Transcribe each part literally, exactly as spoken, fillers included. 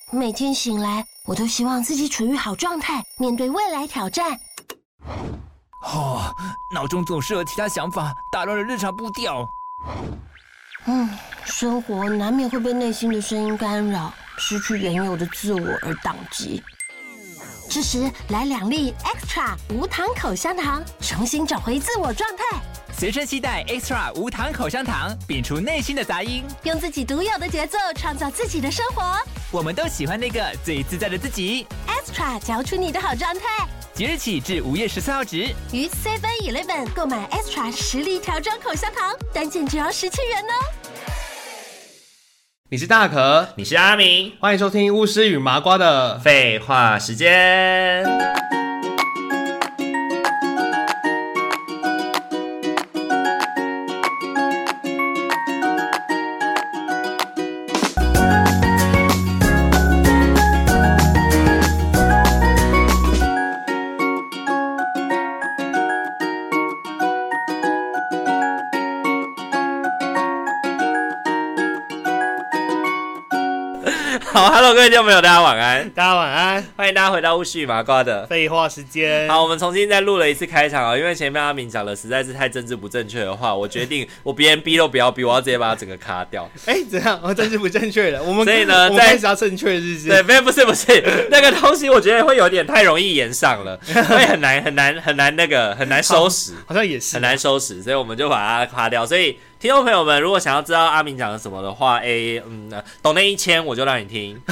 每天醒来，我都希望自己处于好状态，面对未来挑战。 哦，脑中总是有其他想法，打乱了日常步调。 嗯，生活难免会被内心的声音干扰，失去原有的自我而宕机。这时来两粒 Extra 无糖口香糖，重新找回自我状态。 随身携带 Extra 无糖口香糖，摒除内心的杂音， 用自己独有的节奏创造自己的生活。 我们都喜欢那个最自在的自己。 Extra 嚼出你的好状态。 即日起至五月十四号止， 于 seven eleven 购买 Extra 实力调装口香糖，单件只要十七元哦。 你是大可， 你是阿明， 欢迎收听巫师与麻瓜的废话时间。好 ，Hello， 各位听众朋友，大家晚安， 大家晚安， 欢迎大家回到巫师与麻瓜的废话时间。 好，我们重新再录了一次开场啊，因为前面阿明讲的实在是太政治不正确的话，我决定我别人逼都不要逼，我要直接把它整个卡掉。 哎、欸，怎样？我政治不正确了，我们所以呢， 我们开始要正确，是不是？ 对，没有，不是不是，那个东西我觉得会有点太容易延上了，会很难很难很难那个很难收拾， 好, 好像也是很难收拾，所以我们就把它卡掉。所以听众朋友们，如果想要知道阿明讲的什么的话，哎、欸，嗯，抖内一千我就让你听。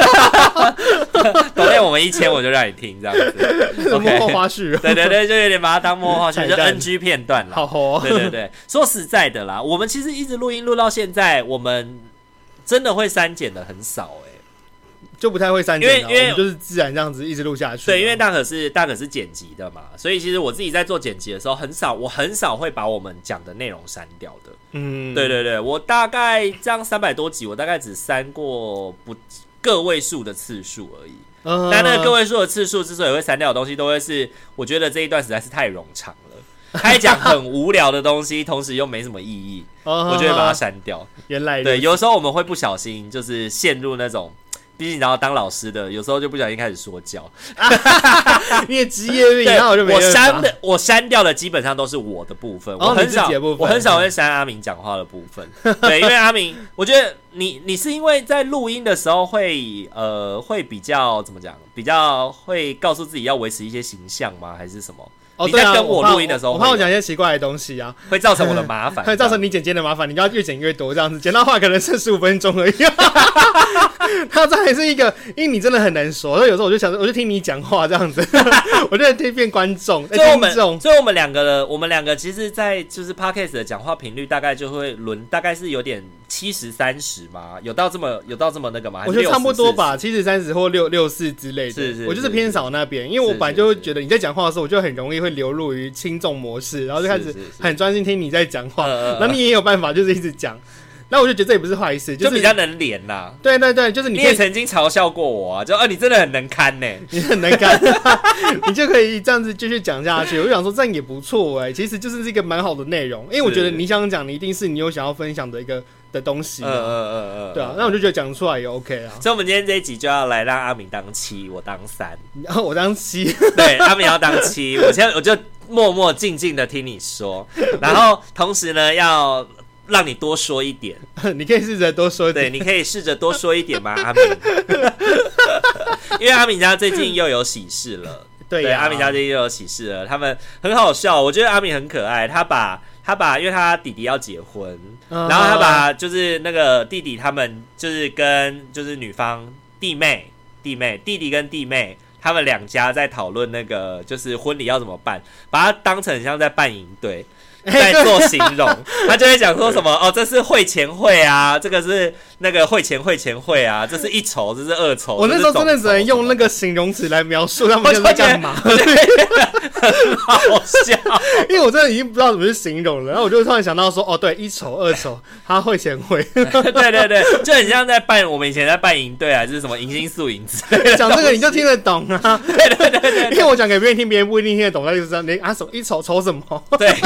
抖内我们一千我就让你听，这样子。 幕后花絮， 对对对，就有点把它当幕后花絮，就 N G 片段啦。 好哦， 对对对，说实在的啦，我们其实一直录音录到现在，我们真的会删减的很少哎、欸， 就不太会删减， 因为因为我们就是自然这样子一直录下去。 对，因为大可是大可是剪辑的嘛，所以其实我自己在做剪辑的时候，很少我很少会把我们讲的内容删掉的。嗯，对对对，我大概这样三百多集，我大概只删过不个位数的次数而已。嗯、但那个个位数的次数之所以会删掉的东西，都会是我觉得这一段实在是太冗长了，开讲很无聊的东西，同时又没什么意义，我就会把它删掉。 原来对，有时候我们会不小心就是陷入那种。毕竟，然后当老师的，有时候就不小心开始说教， 因为职业病，然后我就没我删的，我删掉的基本上都是我的部分， 哦、 我很少， 部分我很少会删阿明讲话的部分。对，因为阿明，我觉得你你是因为在录音的时候会呃会比较怎么讲，比较会告诉自己要维持一些形象吗？还是什么？ 哦、 你在跟我录音的时候， 我怕我讲一些奇怪的东西啊， 会造成我的麻烦， 会造成你剪接的麻烦，你要越剪越多，这样子剪到话可能剩十五分钟而已。他这还是一个，因为你真的很难说，所以有时候我就想，我就听你讲话这样子，我就听变观众， 所以我们，所以我们两个的，我们两个其实，在就是 podcast 的讲话频率大概就会轮，大概是有点七十三十嘛，有到这么有到这么那个吗？ 我觉得差不多吧，七十三十或六六四之类的。 是 是, 是， 我就是偏少那边，因为我本来就会觉得你在讲话的时候，我就很容易会流入于轻重模式，然后就开始很专心听你在讲话，然后你也有办法就是一直讲。那我就觉得这也不是坏事，就是、 就比较能连啦。 对对对，就是你, 你也曾经嘲笑过我啊，就啊你真的很能堪呢、欸， 你很能堪，你就可以这样子继续讲下去。我就想说这样也不错哎、欸，其实就是一个蛮好的内容，因为我觉得你想讲，你一定是你有想要分享的一个的东西嘛。嗯嗯嗯嗯，对啊，那我就觉得讲出来也 OK 啊。 所以我们今天这一集就要来让阿明当七，我当三， 然后我当七， 对，阿明要当七，我现在我就默默静静的听你说，然后同时呢要。让你多说一点， 你可以试着多说一点。 对，你可以试着多说一点吗，阿明？因为阿明家最近又有喜事了， 对, 对，阿明家最近又有喜事了，他们很好笑，我觉得阿明很可爱，他把他把，因为他弟弟要结婚，嗯、然后他把就是那个弟弟他们就是跟就是女方弟妹弟妹弟弟跟弟妹。他们两家在讨论那个就是婚礼要怎么办，把它当成很像在办营队，在做形容，他就会讲说什么哦，这是会前会啊，这个是那个会前会前会啊，这是一筹，这是二筹。 我那时候真的只能用那个形容词来描述他们在干嘛， 很好笑， 因为我真的已经不知道怎么去形容了。然后我就突然想到说，哦，对，一筹二筹，他会前会， 对对对，就很像在办我们以前在办营队啊，就是什么迎新宿营之类的。 讲这个你就听得懂啊， 对对对对， 因为我讲给别人听，别人不一定听得懂，他就知道你啊什么一筹筹什么， 对，要筹什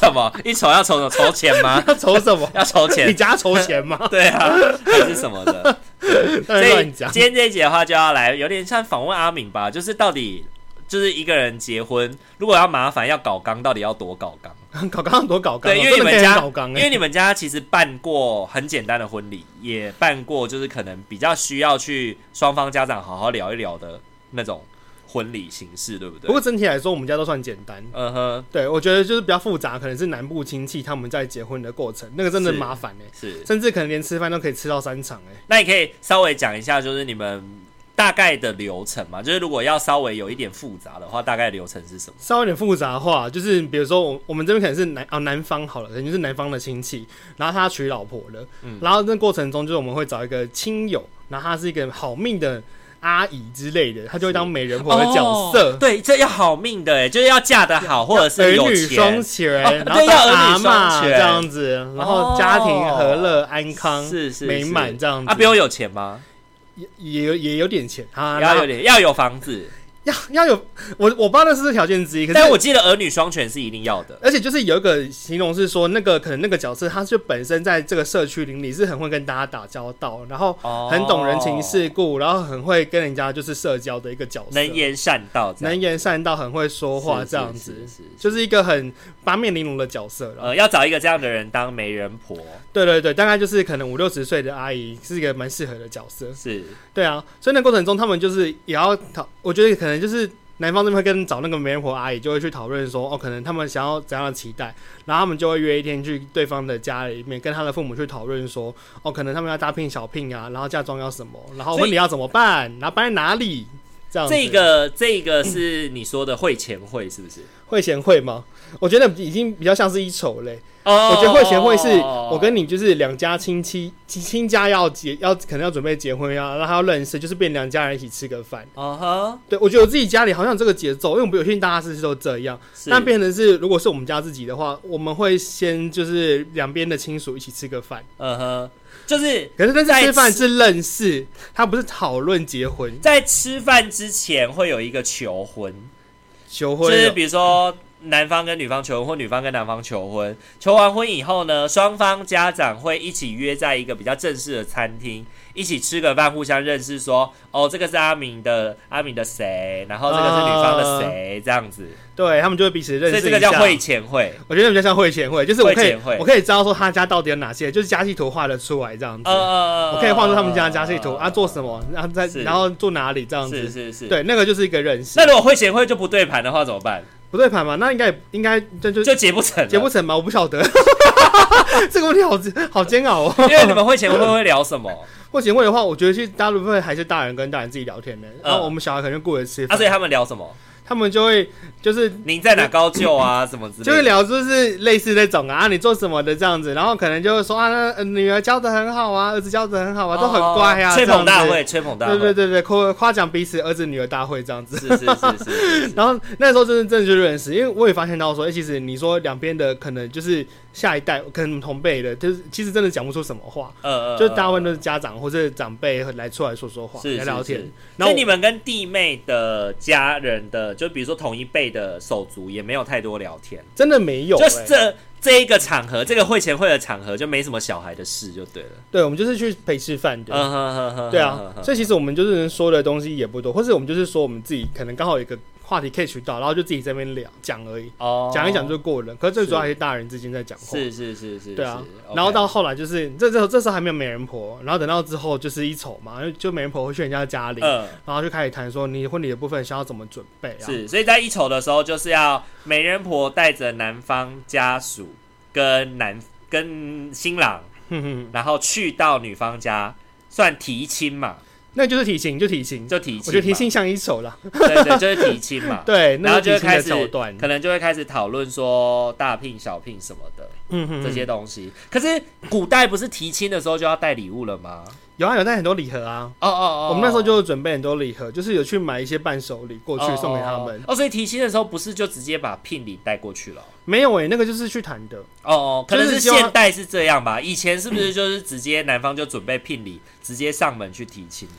什么？一筹要筹什么？筹钱吗？ 要筹什么？ 要筹钱？ 你家筹钱吗？ 对啊，还是什么的？所以今天这一集的话，就要来有点像访问阿敏吧，就是到底就是一个人结婚，如果要麻烦要搞纲，到底要多搞纲？ 搞纲多搞纲？ 对，因为你们家， 欸、 因为你们家其实办过很简单的婚礼，也办过就是可能比较需要去双方家长好好聊一聊的那种婚礼形式，对不对？ 不过整体来说，我们家都算简单。 嗯哼， 对，我觉得就是比较复杂，可能是南部亲戚他们在结婚的过程，那个真的麻烦哎、欸，是，甚至可能连吃饭都可以吃到三场哎、欸。 那你可以稍微讲一下，就是你们大概的流程嘛，就是如果要稍微有一点复杂的话，大概流程是什么？ 稍微有点复杂的话，就是比如说我我们这边可能是南啊南方好了，可能就是南方的亲戚，然后他娶老婆了，嗯，然后那过程中就是我们会找一个亲友，然后他是一个好命的阿姨之类的，他就会当媒人婆的角色。 哦、对，这要好命的哎，就是要嫁得好，或者是有钱，儿女双全， 哦、 然后当阿嬷这样子，然后家庭和乐安康， 是是美满这样子。 啊，不用有钱吗？ 也也有也有点钱啊， 要有点要有房子。 要要有我我不知道那是条件之一，可是但我记得儿女双全是一定要的， 而且就是有一个形容是说，那个可能那个角色他就本身在这个社区邻里是很会跟大家打交道，然后很懂人情世故，然后很会跟人家就是社交的一个角色， 能言善道， 能言善道，很会说话这样子，是是是是就是一个很八面玲珑的角色。 呃，要找一个这样的人当媒人婆， 对对对，大概就是可能五六十岁的阿姨是一个蛮适合的角色， 是， 对啊，所以那过程中他们就是也要讨，我觉得可能就是。男方这边会跟找那个媒人婆阿姨，就会去讨论说，哦，可能他们想要怎样的期待，然后他们就会约一天去对方的家里面，跟他的父母去讨论说，哦，可能他们要大聘小聘啊，然后嫁妆要什么，然后婚礼要怎么办，然后办在哪里，这样子。 这个这个是你说的会前会是不是？ 会前会吗？我觉得已经比较像是一筹嘞。 Oh, 我觉得会前会是我跟你就是两家亲戚亲家要结要可能要准备结婚要让他要认识，就是变两家人一起吃个饭。 嗯哼， 对，我觉得我自己家里好像有这个节奏，因为我们有些大家是都这样，但变成是如果是我们家自己的话，我们会先就是两边的亲属一起吃个饭。 嗯哼，就是可是但是吃饭是认识，他不是讨论结婚。 在吃饭之前会有一个求婚， 求婚就是比如说。男方跟女方求婚，或女方跟男方求婚。求完婚以后呢，双方家长会一起约在一个比较正式的餐厅，一起吃个饭，互相认识说，哦，这个是阿明的阿明的谁，然后这个是女方的谁，呃、这样子。 对他们就会彼此认识一下。 所以这个叫会前会。 我觉得比较像会前会，就是我可以我可以知道说他家到底有哪些，就是家系图画得出来这样子。呃、我可以画出他们家的家系图、呃、啊，做什么，然后在然后住哪里这样子。 是是是。 对，那个就是一个认识。 那如果会前会就不对盘的话怎么办？ 不对盘嘛，那应该应该就就就结不成， 结不成吗？我不晓得，这个问题好好煎熬哦。 因为你们会前会会聊什么？ 会前会的话，我觉得其实大部分还是大人跟大人自己聊天的，然后我们小孩可能顾着吃饭。 啊，所以他们聊什么？ 他们就会就是您在哪高就啊什么之类的， 就会聊就是类似那种啊，你做什么的这样子，然后可能就会说啊，呃、女儿教的很好啊，儿子教的很好啊，都很乖啊， 吹捧大会，吹捧大会， 对对对对，夸夸奖彼此儿子女儿大会这样子， 是是是 是, 是, 是。 然后那时候真的真的就认识，因为我也发现到说，哎、欸，其实你说两边的可能就是下一代，可能同辈的，就是其实真的讲不出什么话，呃呃，就是大部分都是家长或者长辈来出来说说话， 是是是聊聊天。 所以你们跟弟妹的家人的，就比如说同一辈的手足，也没有太多聊天， 真的没有、欸， 就是这这一个场合，这个会前会的场合就没什么小孩的事，就对了。 对，我们就是去陪吃饭的， 嗯哼哼哼， 对啊，所以其实我们就是能说的东西也不多，或是我们就是说我们自己可能刚好有一个话题可以取到，然后就自己在那边聊讲而已，哦，讲一讲就过了。可是最主要还是大人之间在讲话， 是是是是， 对啊。然后到后来就是这这这时候还没有媒人婆，然后等到之后就是一筹嘛，就媒人婆会去人家家里，嗯，然后就开始谈说你婚礼的部分想要怎么准备啊。 是，所以在一筹的时候就是要媒人婆带着男方家属跟男跟新郎，哼哼，然后去到女方家算提亲嘛。 那就是提亲，就提亲， 就提亲。 我觉得提亲像一手啦。 对对，就是提亲嘛。 对， 然后就会开始， 可能就会开始讨论说大聘、小聘什么的，嗯哼，这些东西。可是古代不是提亲的时候就要带礼物了吗？ 有啊，有带很多礼盒啊。哦哦哦，我们那时候就准备很多礼盒，就是有去买一些伴手礼过去送给他们。 哦，所以提亲的时候不是就直接把聘礼带过去了？ 没有诶、欸，那个就是去谈的。 哦哦，可能是现代是这样吧？以前是不是就是直接男方就准备聘礼，直接上门去提亲了？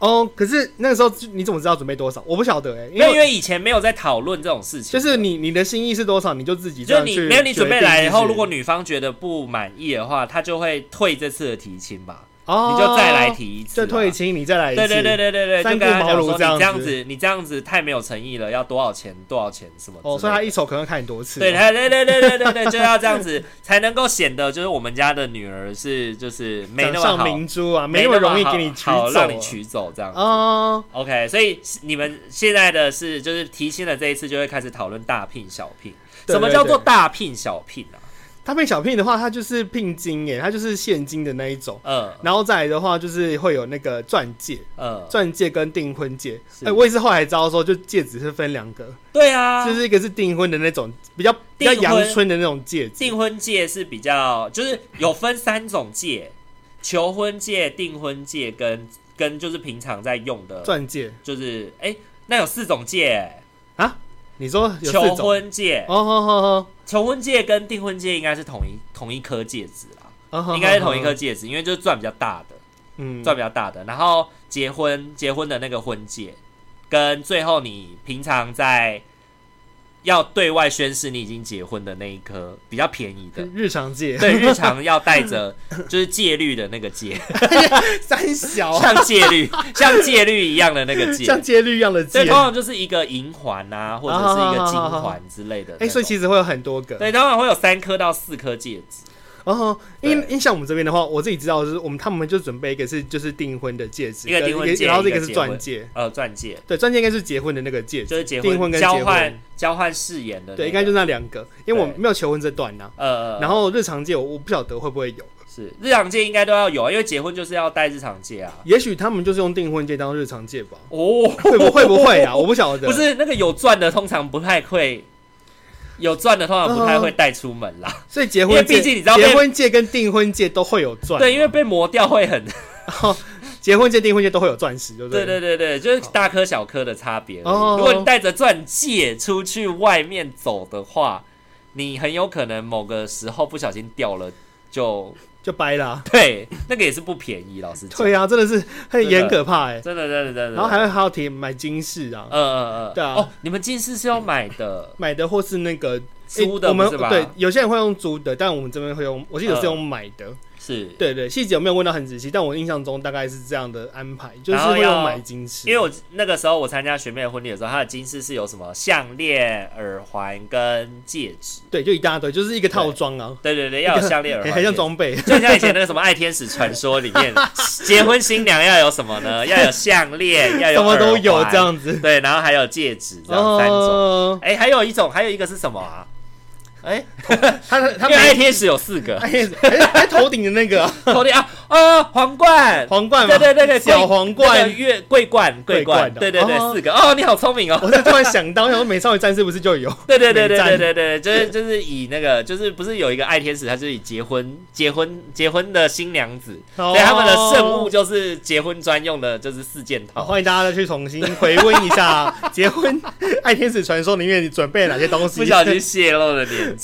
哦，可是那个时候你怎么知道准备多少？我不晓得哎、欸， 因为因为以前没有在讨论这种事情， 就是你你的心意是多少，你就自己这样去就你没有你准备来以后， 就是如果女方觉得不满意的话，她就会退这次的提亲吧。 哦， 你就再来提一次， 就退亲，你再来一次。 对对对对对对， 三顾茅庐这样子，你这样子太没有诚意了，要多少钱？多少钱？什么？ 哦，所以他一手可能看你多次。 对对对对对对对，就要这样子，才能够显得就是我们家的女儿是就是没那么好， 掌上明珠啊，没那么容易给你取走， 好让你取走这样子。哦 ，OK， 所以你们现在的是就是提亲的这一次就会开始讨论大聘小聘，什么叫做大聘小聘啊？ 大聘小聘的话，它就是聘金耶，它就是现金的那一种。 嗯， 然后再来的话，就是会有那个钻戒， 嗯，钻戒跟订婚戒。哎、欸，我也是后来知道说，就戒指是分两个。 对啊， 就是一个是订婚的那种比较比较阳春的那种戒指。 订婚戒是比较就是有分三种戒，求婚戒、订婚戒跟跟就是平常在用的钻戒， 就是哎、欸，那有四种戒啊。你说有求婚戒哦，好好好， 求婚戒跟订婚戒应该是同一同一颗戒指啦， 哦、 应该是同一颗戒指，因为就是钻比较大的， 嗯， 钻比较大的。然后结婚结婚的那个婚戒，跟最后你平常在要对外宣誓你已经结婚的那一颗比较便宜的日常戒， 对，日常要带着就是戒律的那个戒， 三小、啊、 像戒律像戒律一样的那个戒， 像戒律一样的戒， 对，通常就是一个银环啊，或者是一个金环之类的。 哎、欸，所以其实会有很多个， 对，通常会有三颗到四颗戒指。 哦，因因像我们这边的话，我自己知道就是我们他们就准备一个是就是订婚的戒指， 一个订婚戒， 然后这个是钻戒， 呃，钻戒， 对，钻戒应该是结婚的那个戒指， 就是结婚订婚跟交换交换誓言的、那個， 对，应该就那两个，因为我没有求婚这段呐、啊， 呃， 然后日常戒我我不晓得会不会有， 是日常戒应该都要有，因为结婚就是要戴日常戒啊， 也许他们就是用订婚戒当日常戒吧， 哦， 会不会不会啊？我不晓得， 不是那个有钻的通常不太会。有钻的通常不太会带出门啦， 所以结婚戒， 因为毕竟你知道， 结婚戒跟订婚戒都会有钻， 对，因为被磨掉会很。 结婚戒、订婚戒都会有钻石，对不对？ 对对对对，就是大颗小颗的差别。哦，如果你带着钻戒出去外面走的话，你很有可能某个时候不小心掉了就。 就掰了、啊， 对，那个也是不便宜，老实讲。 对啊，真的是很很可怕哎、欸， 真的真的真的。 然后还会还要提买金饰啊， 嗯嗯嗯， 对啊。 哦，你们金饰是要买的， 买的或是那个租的， 欸、我们是吧？ 对，有些人会用租的，但我们这边会用，我记得是用买的。嗯是， 对对，细节有没有问到很仔细？但我印象中大概是这样的安排，就是会用买金饰。 因为我那个时候我参加学妹的婚礼的时候，她的金饰是有什么项链、耳环跟戒指， 对，就一大堆，就是一个套装啊。 对对对，要有项链、耳环， 很像装备， 就像以前那个什么《爱天使传说》里面，结婚新娘要有什么呢？要有项链，要有什么都有这样子。 对，然后还有戒指，这样三种。哎、呃，还有一种，还有一个是什么啊？哎、欸， 他他因为爱天使有四个， 爱天使还头顶的那个、啊， 头顶啊啊皇冠， 皇冠， 对对对对， 小皇冠， 月桂冠，桂冠，对对对，四个哦，你好聪明哦！ 我突然想到，想说美少女战士不是就有？ 对对对对对对对，就是就是以那个，就是不是有一个爱天使，他就是以结婚结婚结婚的新娘子，所以他们的圣物就是结婚专用的，就是四件套。 欢迎大家再去重新回温一下结婚爱天使传说里面你准备了哪些东西？ 不小心泄露了年。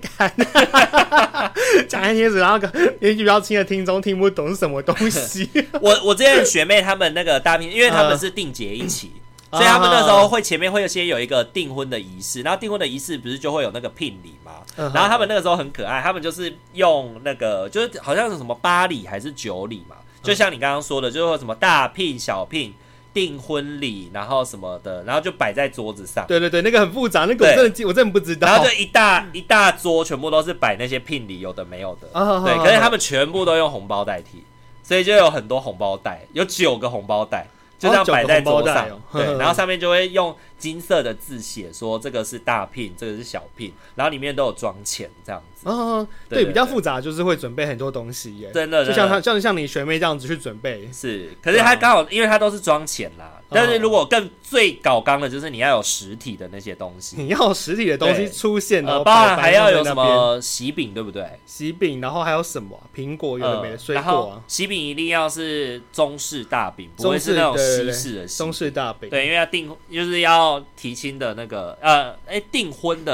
讲爱天使，然后年纪比较轻的听众听不懂是什么东西。 我我之前学妹他们那个大聘，因为他们是订结一起，呃、所以他们那时候会前面会先有一个订婚的仪式，然后订婚的仪式不是就会有那个聘礼嘛？呃、然后他们那个时候很可爱，他们就是用那个就是好像是什么八礼还是九礼嘛，就像你刚刚说的，就是什么大聘、小聘。订婚礼，然后什么的，然后就摆在桌子上。 对对对，那个很复杂，那个我真的我真的不知道。 然后就一大一大桌，全部都是摆那些聘礼，有的没有的。哦、对，可是他们全部都用红包代替，所以就有很多红包袋，有九个红包袋，就这样摆在桌上。哦、对，然后上面就会用金色的字写说这个是大聘，这个是小聘，然后里面都有装钱这样子。 哦，对，对，比较复杂，就是会准备很多东西耶。 真的， 就像他像像你学妹这样子去准备。 是，可是他刚好，因为他都是装钱啦。但是如果更最搞纲的，就是你要有实体的那些东西， 你要有实体的东西出现， 呃，包含还要有什么喜饼，对不对？ 喜饼，然后还有什么苹果，有的没的水果啊。 喜饼一定要是中式大饼，不会是那种西式的中式大饼。 对，因为要订，就是要提亲的那个呃，哎，订婚的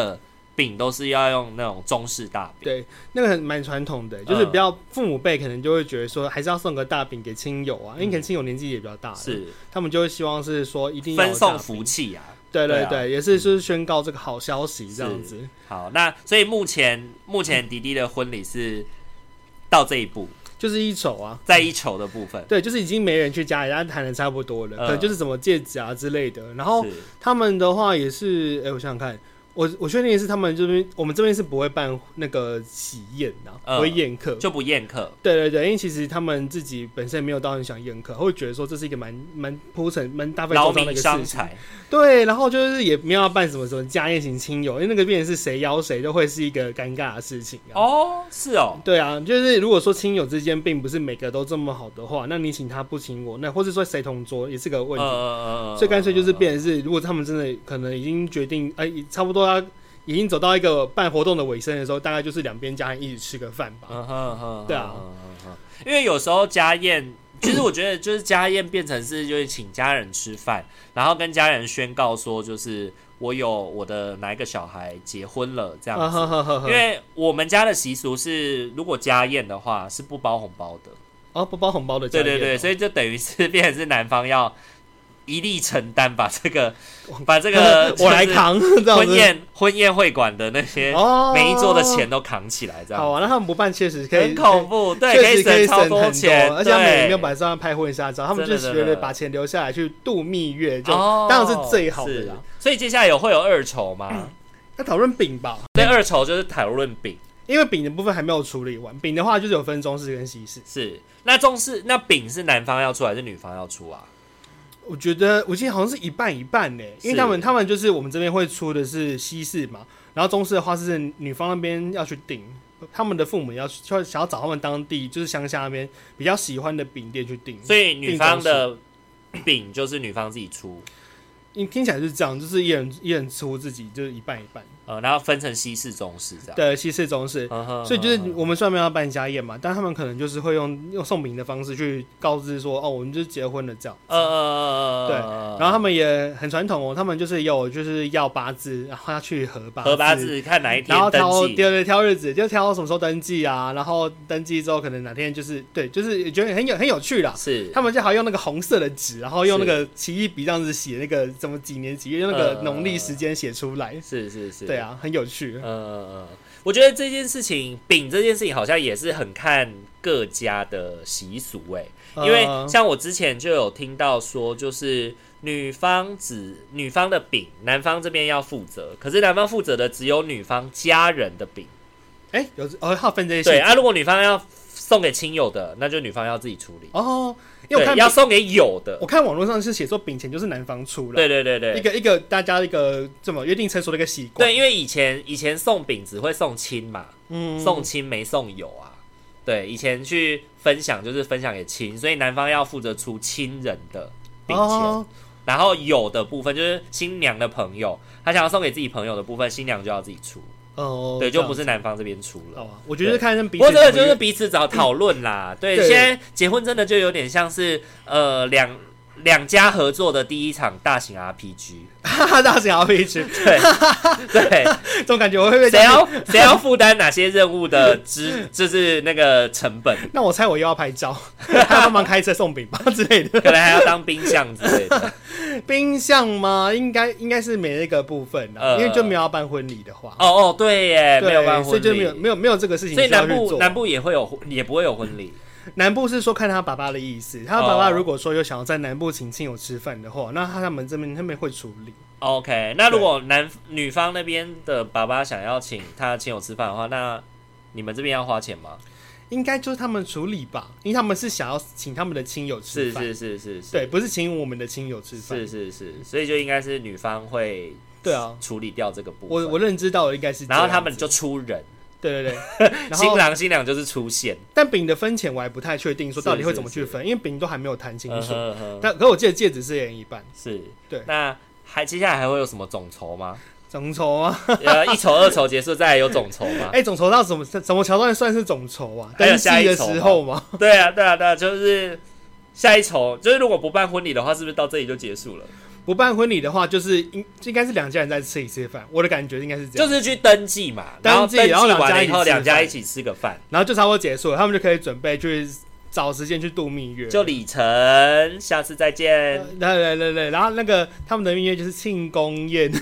饼都是要用那种中式大饼。 对，那个很蛮传统的，就是比较父母辈可能就会觉得说，还是要送个大饼给亲友啊，因为可能亲友年纪也比较大，是他们就会希望是说一定要分送福气啊。 对对对，啊、也是就是宣告这个好消息这样子。 好，那所以目前目前迪迪的婚礼是到这一步。 就是一筹啊， 在一筹的部分， 对，就是已经没人去加，人家谈的差不多了，嗯、可能就是什么戒指啊之类的。然后他们的话也是，哎、欸，我想想看，我我确定的是他们这边，我们这边是不会办那个喜宴的、啊，不会宴客， 就不宴客。 对对对，因为其实他们自己本身没有到很想宴客，会觉得说这是一个蛮蛮铺陈、蛮大费周章的一个事情。对，然后就是也没有要办什么什么家宴型亲友，因为那个变成是谁邀谁都会是一个尴尬的事情、啊。 哦，是哦， 对啊，就是如果说亲友之间并不是每个都这么好的话，那你请他不请我，那或者说谁同桌也是个问题。呃、所以干脆就是变成是，如果他们真的可能已经决定，哎、欸，差不多要已经走到一个办活动的尾声的时候，大概就是两边家人一起吃个饭吧。uh huh, 对啊， uh huh, 因为有时候家宴。其实我觉得，就是家宴变成是就是请家人吃饭，然后跟家人宣告说，就是我有我的哪一个小孩结婚了这样子。因为我们家的习俗是，如果家宴的话是不包红包的。 哦，不包红包的家宴。 对对对，所以就等于是变成是男方要一力承担，把这个把这个我来扛婚宴婚宴会馆的那些每一桌的钱都扛起来，这样。 好啊，那他们不办确实可以很恐怖，对， 确实可以省超多钱， 而且他们也没有把这样拍婚纱照，他们就是觉得把钱留下来去度蜜月，就当然是最好的啦。 所以接下来有会有二筹吗？ 要讨论饼吧？ 对，二筹就是讨论饼。 因为饼的部分还没有处理完，饼的话就是有分中式跟西式。 是，那中式那饼是男方要出还是女方要出啊？ 我觉得我记得好像是一半一半呢，因为他们他们就是我们这边会出的是西式嘛，然后中式的话是女方那边要去订，他们的父母要想要找他们当地就是乡下那边比较喜欢的饼店去订， 所以女方的饼就是女方自己出。 听起来是这样，就是一人一人出自己，就是一半一半， 呃，然后分成西式、中式这样。 对，西式、中式，uh-huh, 所以就是我们虽然没有要办家宴嘛，但他们可能就是会用用送饼的方式去告知说，哦，我们就是结婚了这样。呃呃对，然后他们也很传统哦，他们就是有就是要八字，然后要去合八字， 合八字看哪一天登记， 然后挑对对挑日子，就挑什么时候登记啊，然后登记之后可能哪天就是对，就是觉得很有很有趣啦。 是， 他们就还用那个红色的纸，然后用那个奇异笔这样子写那个怎么几年几月。用那个农历时间写出来， 是是是， 对啊，很有趣。 嗯嗯嗯，我觉得这件事情，饼这件事情好像也是很看各家的习俗哎、欸，因为像我之前就有听到说，就是女方只女方的饼，男方这边要负责，可是男方负责的只有女方家人的饼。 哎、欸，有哦，要分这些。 对啊，如果女方要送给亲友的，那就女方要自己处理哦。因为我看要送给有的， 我看网络上是写说饼钱就是男方出了， 对对对对， 一个一个大家一个这么约定成熟的一个习惯。 对，因为以前以前送饼只会送亲嘛，嗯，送亲没送友啊。对，以前去分享就是分享给亲，所以男方要负责出亲人的饼钱，哦、然后有的部分就是新娘的朋友，他想要送给自己朋友的部分，新娘就要自己出。哦，对，就不是男方这边出了。哦、 我觉得看彼此， 不过这个就是彼此找讨论啦。对，对，现在结婚真的就有点像是呃两两家合作的第一场大型 R P G， 大型 R P G， 对对， 这种感觉我会被谁要谁要负担哪些任务的支，就是那个成本。 那我猜我又要拍照，还要帮忙开车送饼吧之类的， 可能还要当冰箱之类的。 冰箱吗？应该应该是没那个部分啦，呃、因为就没有要办婚礼的话。 哦哦，对耶，没有办婚礼， 所以就没有没有没有这个事情需要去做。 所以南部南部也会有，也不会有婚礼。 南部是说看他爸爸的意思，他爸爸如果说有想要在南部请亲友吃饭的话，那他们这边他们会处理。 OK， 那如果男女方那边的爸爸想要请他亲友吃饭的话，那你们这边要花钱吗？ 应该就是他们处理吧，因为他们是想要请他们的亲友吃饭， 是是是是， 对，不是请我们的亲友吃饭， 是是是，所以就应该是女方会对啊处理掉这个部分。 我我认知到的应该是这样， 然后他们就出人。 对对对， 新郎新娘就是出现， 但饼的分钱我还不太确定，说到底会怎么去分，因为饼都还没有谈清楚。嗯、呵呵但可我记得戒指是一人一半， 是对。 那还接下来还会有什么总筹吗？ 总筹啊， 呃，一筹二筹结束，再来有总筹吗？ 哎、欸，总筹到什么什么桥段算是总筹啊？登记的时候吗？ 对啊，对啊，对啊，就是下一筹，就是如果不办婚礼的话，是不是到这里就结束了？ 不办婚礼的话，就是应应该是两家人再吃一次饭，我的感觉应该是这样， 就是去登记嘛， 登记，然后登记完了以后两家一起吃个饭， 然后就差不多结束了，他们就可以准备去找时间去度蜜月， 就礼成，下次再见。 对对对对，然后那个他们的蜜月就是庆功宴，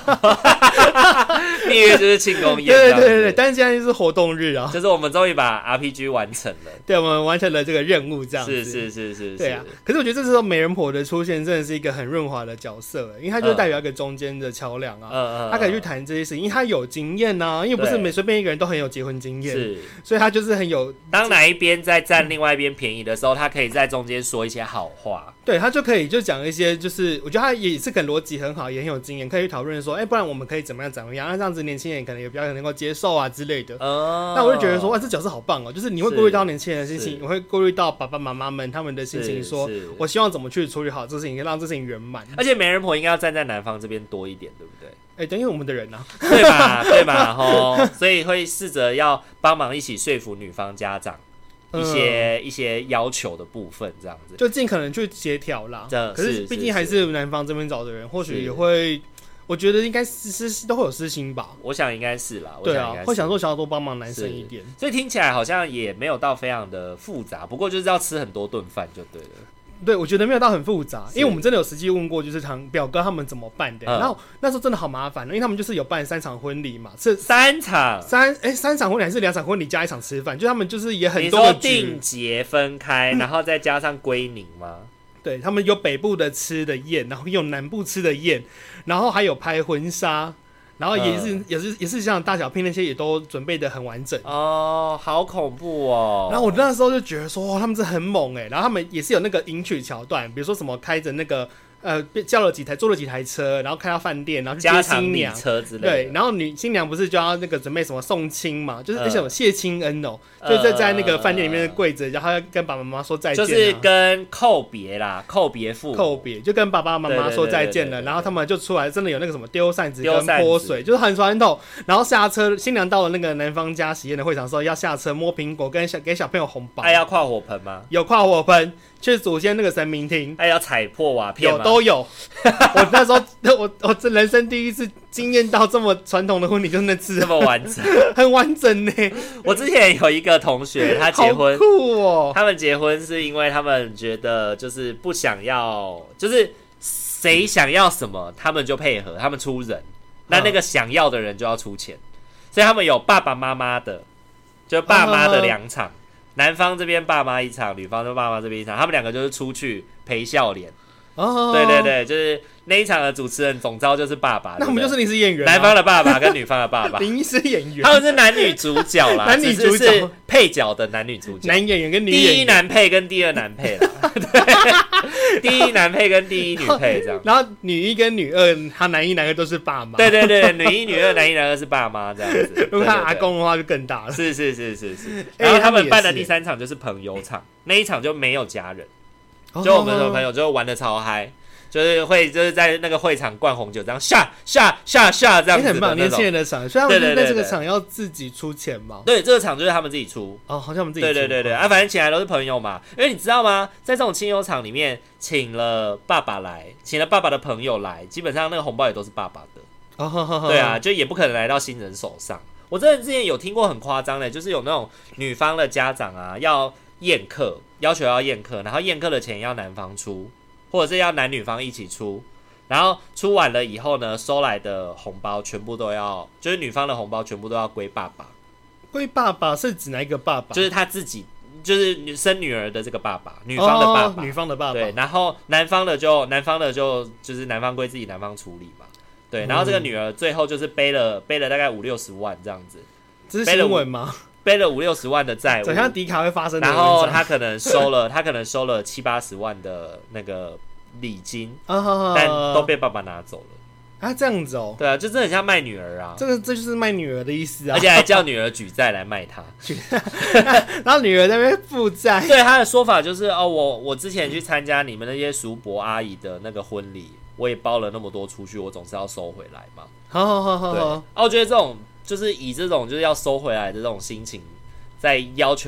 蜜月就是庆功宴， 对对对对，但是现在就是活动日啊， 就是我们终于把 R P G 完成了， 对，我们完成了这个任务，这样子， 是是是是， 对啊。可是我觉得这时候媒人婆的出现真的是一个很润滑的角色，因为他就代表一个中间的桥梁啊，嗯、他可以去谈这些事情，因为他有经验啊，因为不是每随便一个人都很有结婚经验，是，所以他就是很有。 当哪一边在占另外一边便宜的时候，他可以在中间说一些好话， 对他就可以就讲一些，就是我觉得他也是个逻辑很好，也很有经验，可以去讨论说，哎、欸，不然我们可以怎么样怎么样，那这样子年轻人可能也比较能够接受啊之类的。哦，那我就觉得说，哇，这角色好棒哦，就是你会顾虑到年轻人的心情，你会顾虑到爸爸妈妈们他们的心情说，说我希望怎么去处理好这事情，让这事情圆满。 而且媒人婆应该要站在男方这边多一点，对不对？ 哎、欸，等于我们的人啊， 对吧？对吧？吼，所以会试着要帮忙一起说服女方家长。一些、嗯、一些要求的部分，这样子就尽可能去协调啦。可是毕竟还是男方这边找的人，或许也会，我觉得应该私私都会有私心吧。 我想应该是啦。 对啊，会想说想要多帮忙男生一点， 所以听起来好像也没有到非常的复杂，不过就是要吃很多顿饭就对了。 对，我觉得没有到很复杂，因为我们真的有实际问过，就是堂表哥他们怎么办的。嗯、然后那时候真的好麻烦，因为他们就是有办三场婚礼嘛，是三场三哎、欸、三场婚礼还是两场婚礼加一场吃饭，就他们就是也很多的局。 你说定节分开，然后再加上归宁吗？ 对，他们有北部的吃的宴，然后有南部吃的宴，然后还有拍婚纱。然后也是、嗯、也是也是像大小聘那些也都准备的很完整哦，好恐怖哦！ 然后我那时候就觉得说，哇，他们这很猛哎！然后他们也是有那个迎娶桥段，比如说什么开着那个呃叫了几台坐了几台车，然后开到饭店，然后去接新娘车之类的。 对，然后女新娘不是就要那个准备什么送亲嘛，就是那种谢亲恩哦，呃、就是在那个饭店里面跪着，然后要跟爸爸妈妈说再见、啊， 就是跟叩别啦，叩别父母， 叩别就跟爸爸妈妈说再见了，然后他们就出来，真的有那个什么丢扇子跟泼水，就是很传统。然后下车，新娘到了那个男方家喜宴的会场的时候，要下车摸苹果跟小给小朋友红包。 哎，要跨火盆吗？ 有跨火盆，去祖先那个神明厅。 哎，要踩破瓦片吗？ 有都有。我那时候，我我这人生第一次经验到这么传统的婚礼，就那次这么完整， 很完整呢。 我之前有一个同学，他结婚， 好酷哦。 他们结婚是因为他们觉得就是不想要，就是谁想要什么，他们就配合，他们出人。那那个想要的人就要出钱，所以他们有爸爸妈妈的，就爸妈的两场，啊、男方这边爸妈一场，女方就爸妈这边一场，他们两个就是出去陪笑脸。哦，对对对，就是那一场的主持人总召就是爸爸， 那我们就是临时演员、 啊，男方的爸爸跟女方的爸爸， 临时演员， 他们是男女主角啦， 男女主角是配角的男女主角， 男演员跟女演员， 第一男配跟第二男配啦，对，第一男配跟第一女配这样， 然后女一跟女二，他男一男二都是爸妈， 对对对，女一女二男一男二是爸妈这样子， 如果他阿公的话就更大了， 是是是是是，然后他们办的第三场就是朋友场，那一场就没有家人，就我们的朋友就玩得超嗨。就是会就是在那个会场灌红酒，这样下下下下这样子的那种，很棒， 年轻人的场，所以他们在这个场要自己出钱嘛？ 对，这个场就是他们自己出哦，好像我们自己出。 对对对对，啊，反正请来都是朋友嘛。因为你知道吗，在这种亲友场里面，请了爸爸来，请了爸爸的朋友来，基本上那个红包也都是爸爸的。哦，呵呵呵对啊，就也不可能来到新人手上。我真的之前有听过很夸张的，就是有那种女方的家长啊，要宴客，要求要宴客，然后宴客的钱要男方出。或者是要男女方一起出，然后出完了以后呢，收来的红包全部都要，就是女方的红包全部都要归爸爸。 归爸爸是指哪一个爸爸？ 就是他自己，就是生女儿的这个爸爸，女方的爸爸， 哦、女方的爸爸。 对，然后男方的就男方的就就是男方归自己男方处理嘛。对，然后这个女儿最后就是背了背了大概五六十万这样子。 这是新闻吗？ 背了五六十万的债务， 好像迪卡会发生的。 然后他可能收了，他可能收了七八十万的那个礼金，啊、但都被爸爸拿走了。 啊，这样子哦。 对啊，就真的很像卖女儿啊。 这个这就是卖女儿的意思啊， 而且还叫女儿举债来卖他。 然后女儿在那边负债。 对，他的说法就是哦，我我之前去参加你们那些叔伯阿姨的那个婚礼，我也包了那么多出去，我总是要收回来嘛。 好好好好。对， 啊，我觉得这种。就是以这种就是要收回来的这种心情，在要求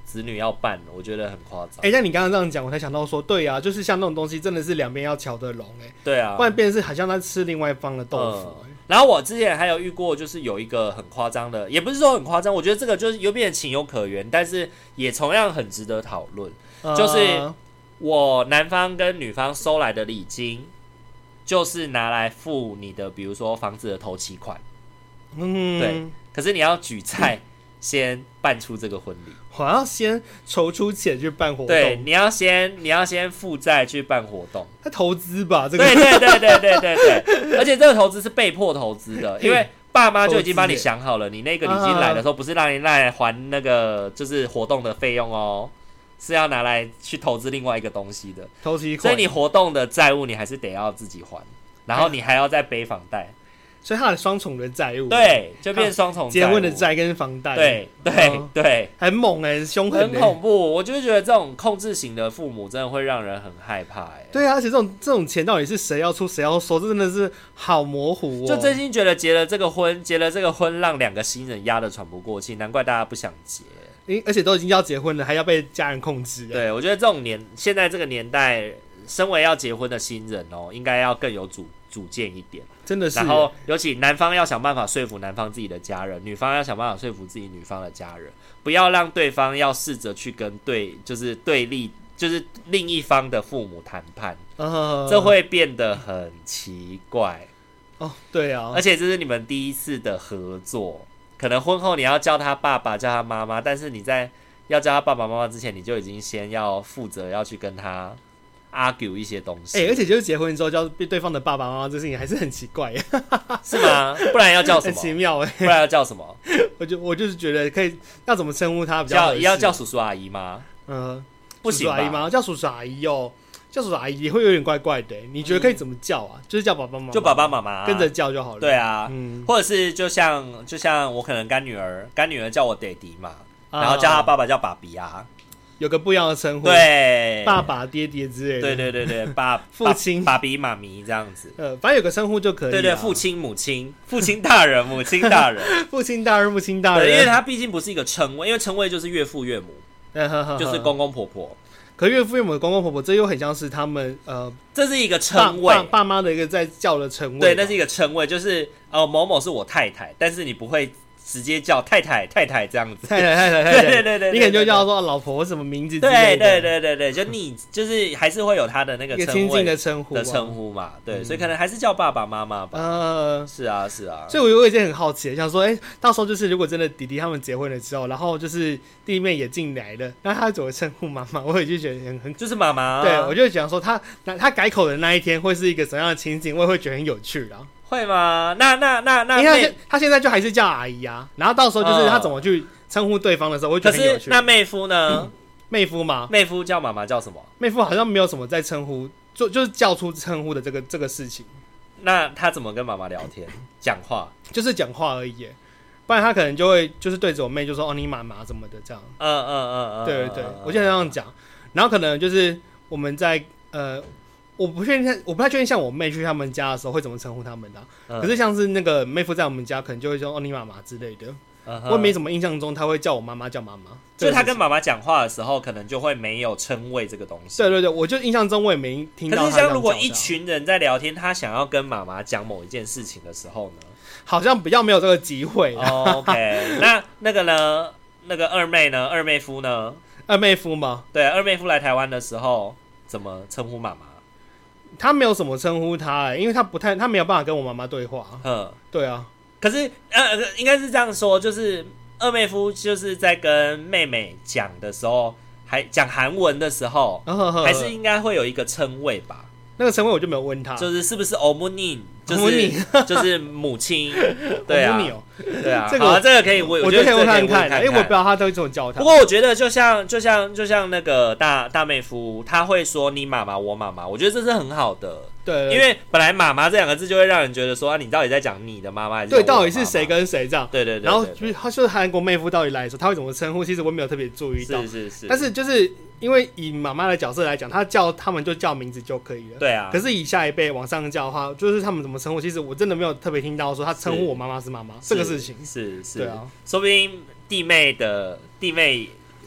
子女要办，我觉得很夸张。 哎、欸，像你刚刚这样讲，我才想到说，对啊，就是像那种东西，真的是两边要瞧得拢，哎， 对啊， 不然变成是好像在吃另外一方的豆腐、欸嗯。然后我之前还有遇过，就是有一个很夸张的，也不是说很夸张，我觉得这个就是有点情有可原，但是也同样很值得讨论。 呃、 就是我男方跟女方收来的礼金，就是拿来付你的，比如说房子的头期款。嗯，对。可是你要举债先办出这个婚礼， 我要先筹出钱去办活动。 对，你要先你要先负债去办活动。 他投资吧，这个。 对对对对对对对，而且这个投资是被迫投资的，因为爸妈就已经帮你想好了，你那个礼金来的时候，不是让你来还那个就是活动的费用哦，是要拿来去投资另外一个东西的。 投期款。 所以你活动的债务你还是得要自己还，然后你还要再背房贷。 所以他的双重的债务， 对，就变双重债务， 结婚的债跟房贷， 对对、哦、对， 很猛哎、欸，凶狠、欸， 很恐怖。我就觉得这种控制型的父母真的会让人很害怕哎、欸。 对啊，而且这种这种钱到底是谁要出谁要收，真的是好模糊哦。 就真心觉得结了这个婚，结了这个婚，让两个新人压得喘不过气，难怪大家不想结。 而且都已经要结婚了，还要被家人控制。 对，我觉得这种年现在这个年代，身为要结婚的新人哦，应该要更有主主见一点。 真的是， 然后尤其男方要想办法说服男方自己的家人，女方要想办法说服自己女方的家人，不要让对方要试着去跟对就是对立就是另一方的父母谈判，呃、这会变得很奇怪哦。对啊， 而且这是你们第一次的合作，可能婚后你要叫他爸爸叫他妈妈，但是你在要叫他爸爸妈妈之前，你就已经先要负责要去跟他argue 一些东西， 哎、欸，而且就是结婚之后叫对方的爸爸妈妈，这事情还是很奇怪， 是吗？不然要叫什么？ 很奇妙哎， 不然要叫什么？ 我就我就是觉得可以要怎么称呼他比较合适？ 要要叫叔叔阿姨吗？ 嗯、呃， 不行吧？ 叔叔阿姨吗？叫叔叔阿姨哦，叫叔叔阿姨也会有点怪怪的。你觉得可以怎么叫啊？嗯、就是叫爸爸妈妈， 就爸爸妈妈、啊、 跟着叫就好了。 对啊，嗯，或者是就像就像我可能干女儿，干女儿叫我爹地嘛，啊、然后叫他爸爸叫爸比啊。 有个不一样的称呼， 对， 爸爸、爹爹之类的， 对对对对，爸父亲、 爸比、妈咪这样子， 呃，反正有个称呼就可以了。 对对，父亲、母亲、父亲大人、母亲大人、 父亲大人、母亲大人， 对，因为他毕竟不是一个称谓，因为称谓就是岳父岳母，就是公公婆婆。 可岳父岳母的公公婆婆，这又很像是他们呃， 这是一个称谓， 爸爸妈的一个在叫的称谓。 对，那是一个称谓，就是呃某某是我太太，但是你不会直接叫太太太太这样子， 太太太太太太， 对对对， 你可能就叫说老婆什么名字之对类的， 对对对对，就你就是还是会有他的那个亲近的称呼的称呼嘛，对，所以可能还是叫爸爸妈妈吧。呃，是啊是啊， 所以我有一件很好奇的，想说，哎，到时候就是如果真的弟弟他们结婚了之后，然后就是弟妹也进来了，那他怎么称呼妈妈？我也就觉得很很就是妈妈， 对我就想说他他改口的那一天会是一个什么样的情景，我也会觉得很有趣啦。 会吗？那那那那， 因为他他现在就还是叫阿姨啊，然后到时候就是他怎么去称呼对方的时候，我会觉得很有趣。 可是那妹夫呢？嗯、 妹夫嘛， 妹夫叫妈妈叫什么？ 妹夫好像没有什么在称呼，就就是叫出称呼的这个这个事情。 那他怎么跟妈妈聊天讲话？ 就是讲话而已，不然他可能就会就是对着我妹就说哦你妈妈什么的这样。嗯嗯嗯嗯，对对对，我就这样讲，然后可能就是我们在呃。我不确定，我不太确定，像我妹去他们家的时候会怎么称呼他们的、啊嗯。可是像是那个妹夫在我们家，可能就会说“哦，你妈妈”之类的。嗯、我也没什么印象中他会叫我妈妈叫妈妈。 就他跟妈妈讲话的时候，可能就会没有称谓这个东西。 对对对，我就印象中我也没听到他。 可是像如果一群人在聊天，他想要跟妈妈讲某一件事情的时候呢， 好像比较没有这个机会、 哦。OK， 那那个呢？那个二妹呢？二妹夫呢？ 二妹夫吗？ 对，二妹夫来台湾的时候怎么称呼妈妈？ 他没有什么称呼他、欸，因为他不太，他没有办法跟我妈妈对话。嗯，对啊。 可是呃，应该是这样说，就是二妹夫就是在跟妹妹讲的时候，还讲韩文的时候，呵呵呵还是应该会有一个称谓吧？ 那个称谓我就没有问他， 就是是不是欧姆尼，就是就是母亲，对啊，对啊， 这个好这个可以问， 我就可以问看看，因为我不知道他都会这么叫他。 不过我觉得就像就像就像那个大大妹夫，他会说你妈妈我妈妈，我觉得这是很好的。 对， 因为本来妈妈这两个字就会让人觉得说，啊、你到底在讲你的妈妈还是对，到底是谁跟谁这样？ 对对 对, 对, 对, 对。 然后就是他说韩国妹夫到底来的时候，他会怎么称呼？其实我没有特别注意到。 是是是。 但是就是因为以妈妈的角色来讲，他叫他们就叫名字就可以了。 对啊。 可是以下一辈往上叫的话，就是他们怎么称呼？其实我真的没有特别听到说他称呼我妈妈是妈妈这个事情。 是是。 对啊。 说不定弟妹的弟妹。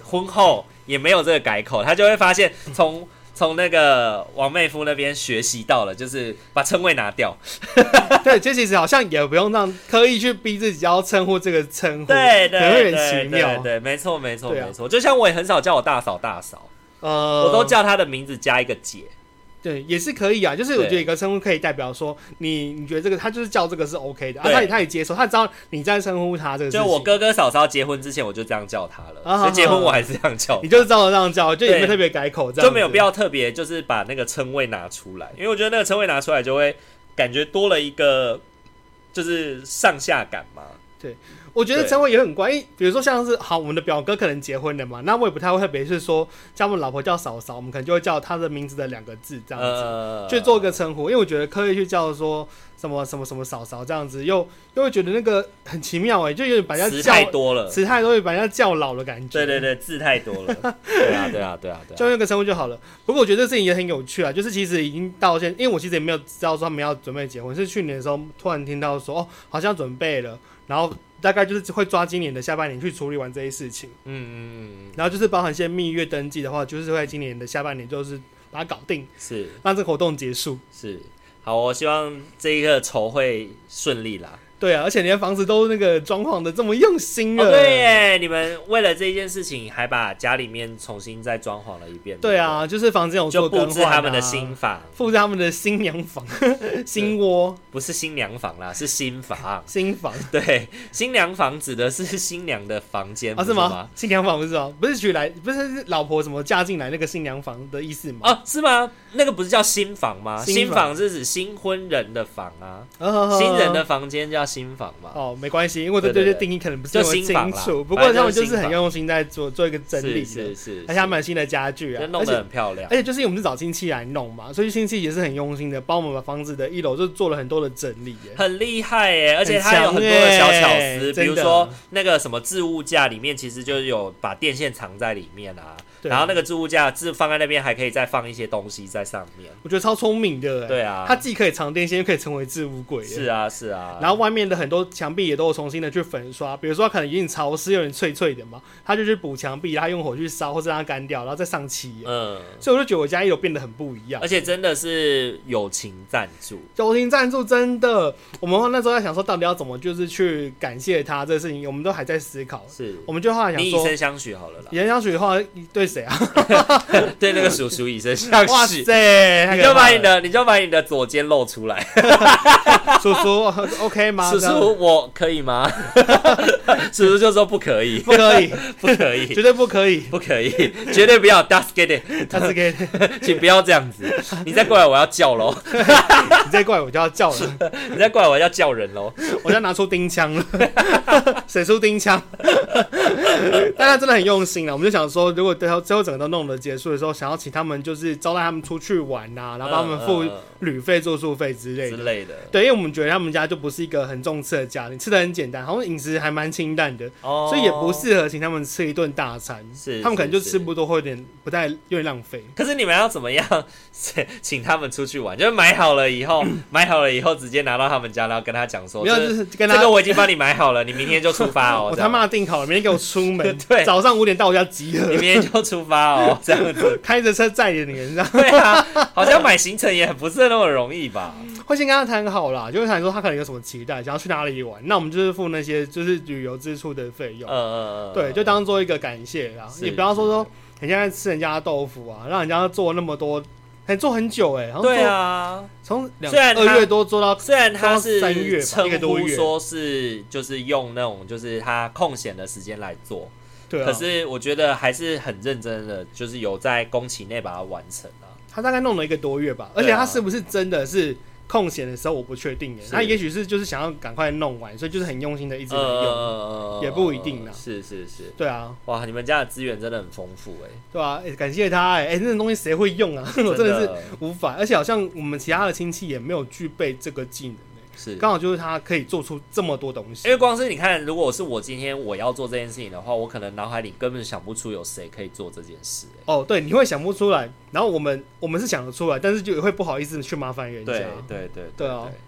婚后也没有这个改口，他就会发现从从那个王妹夫那边学习到了，就是把称谓拿掉。 对，这其实好像也不用让刻意去逼自己要称呼这个称呼， 对对对， 有点奇妙。 对对，没错没错没错。就像我也很少叫我大嫂大嫂， 呃， 我都叫她的名字加一个姐。 对，也是可以啊，就是我觉得一个称呼可以代表说你你觉得这个他就是叫这个是 OK 的，啊，他也他也接受，他知道你在称呼他这个事情。 就我哥哥嫂嫂结婚之前我就这样叫他了，啊、所以结婚我还是这样叫他， 你就是照着这样叫，就也没有特别改口，这样就没有必要特别就是把那个称谓拿出来，因为我觉得那个称谓拿出来就会感觉多了一个就是上下感嘛。 对。我觉得称谓也很怪，因为比如说像是好，我们的表哥可能结婚了嘛，那我也不太会特别是说叫我们老婆叫嫂嫂，我们可能就会叫她的名字的两个字这样子，呃、去做一个称呼。因为我觉得刻意去叫说什么什么什么嫂嫂这样子，又又会觉得那个很奇妙哎、欸，就有点把人家叫词太多了， 词太多，会把人家叫老的感觉。 对对对，字太多了。对啊对啊对啊对啊， 就用一个称呼就好了。不过我觉得这事情也很有趣啊，就是其实已经到现在，因为我其实也没有知道说他们要准备结婚，是去年的时候突然听到说哦，好像准备了，然后。大概就是会抓今年的下半年去处理完这些事情，嗯嗯嗯，然后就是包含一些蜜月登记的话，就是会在今年的下半年就是把它搞定，是让这个活动结束。 是，好，我希望这一个筹会顺利啦。 对啊，而且连房子都那个装潢的这么用心了。 哦，对耶，你们为了这一件事情还把家里面重新再装潢了一遍。 对啊，就是房间有做更换啊， 就布置他们的新房， 布置他们的新娘房、新窝， 不是新娘房啦，是新房。 新房， 对，新娘房指的是新娘的房间啊？是吗？新娘房不是吗？不是娶来，不是老婆什么嫁进来那个新娘房的意思吗？ 哦，是吗？那个不是叫新房吗？新房是指新婚人的房啊，哦、新人的房间叫新房嘛。 哦，没关系，因为我对这些定义可能不是那么清楚。不过他们就是很用心在做做一个整理的， 是是是， 而且他们有新的家具啊， 弄得很漂亮。 而且就是因为我们是找亲戚来弄嘛，所以亲戚也是很用心的，帮我们把房子的一楼就做了很多的整理耶， 很厉害耶！而且他有很多的小巧思，比如说那个什么置物架里面其实就有把电线藏在里面啊。然后那个置物架置放在那边，还可以再放一些东西在上面。 我觉得超聪明的， 对啊， 它既可以藏电线，又可以成为置物柜。 是啊，是啊。 然后外面的很多墙壁也都有重新的去粉刷，比如说它可能有点潮湿，有点脆脆的嘛，它就去补墙壁，然后用火去烧，或者让它干掉，然后再上漆。嗯，所以我就觉得我家一楼变得很不一样， 而且真的是友情赞助， 友情赞助真的。我们那时候在想说，到底要怎么就是去感谢他这个事情，我们都还在思考。 是， 我们就后来想说， 你以身相许好了啦。 以身相许的话，对谁啊？ 对那个叔叔以身相许。 哇塞！ 你就把你的，你就把你的左肩露出来。 叔叔 ，OK 吗？ 叔叔，我可以吗？叔叔就说不可以， 不可以， 不可以， 绝对不可以， 不可以，绝对不要 ，Das geht，Das geht， 请不要这样子。你再过来，我要叫喽。 你再过来，我就要叫了。 你再过来，我要叫人喽。 我要拿出钉枪了，使出钉枪。但他真的很用心了，我们就想说，如果最后最后整个都弄得结束的时候，想要请他们就是招待他们出去玩啊，然后帮他们付旅费、住宿费之类的。 之类的。 对，因为我们觉得他们家就不是一个很重吃的家庭，吃的很简单，好像饮食还蛮清淡的，哦、所以也不适合请他们吃一顿大餐。是，他们可能就吃不多，会有点不太有点浪费。 可是你们要怎么样请他们出去玩？就是买好了以后，买好了以后直接拿到他们家，然后跟他讲说， 没有，就是跟他这个我已经帮你买好了，你明天就出发哦。 我他妈订好了，明天给我出门， 对， 早上五点到我家集合， 你明天就出发哦，这样子开着车载着你，这样。 对啊，好像买行程也不是那么容易吧？ 会先跟他谈好啦，就会谈说他可能有什么期待，想要去哪里玩，那我们就是付那些就是旅游支出的费用，呃，对，就当做一个感谢啦。你不要说说你现在吃人家的豆腐啊，让人家做那么多。还做很久哎、欸， 对啊， 从二月多做到虽然他是三月吧，一个多月， 说是就是用那种就是他空闲的时间来做， 对、啊， 可是我觉得还是很认真的，就是有在工期内把它完成啊。 他大概弄了一个多月吧，而且他是不是真的是空闲的时候我不确定耶，他也许是就是想要赶快弄完，所以就是很用心的一直在用，呃、也不一定啦。 是是是， 对啊， 哇，你们家的资源真的很丰富哎， 对啊，欸、感谢他哎，哎、欸，那种东西谁会用啊？我真的是无法，而且好像我们其他的亲戚也没有具备这个技能。是，刚好就是他可以做出这么多东西。 因为光是你看，如果是我今天我要做这件事情的话，我可能脑海里根本想不出有谁可以做这件事。 哦，对，你会想不出来，然后我们我们是想得出来，但是就会不好意思去麻烦人家。 对对对 对, 对啊。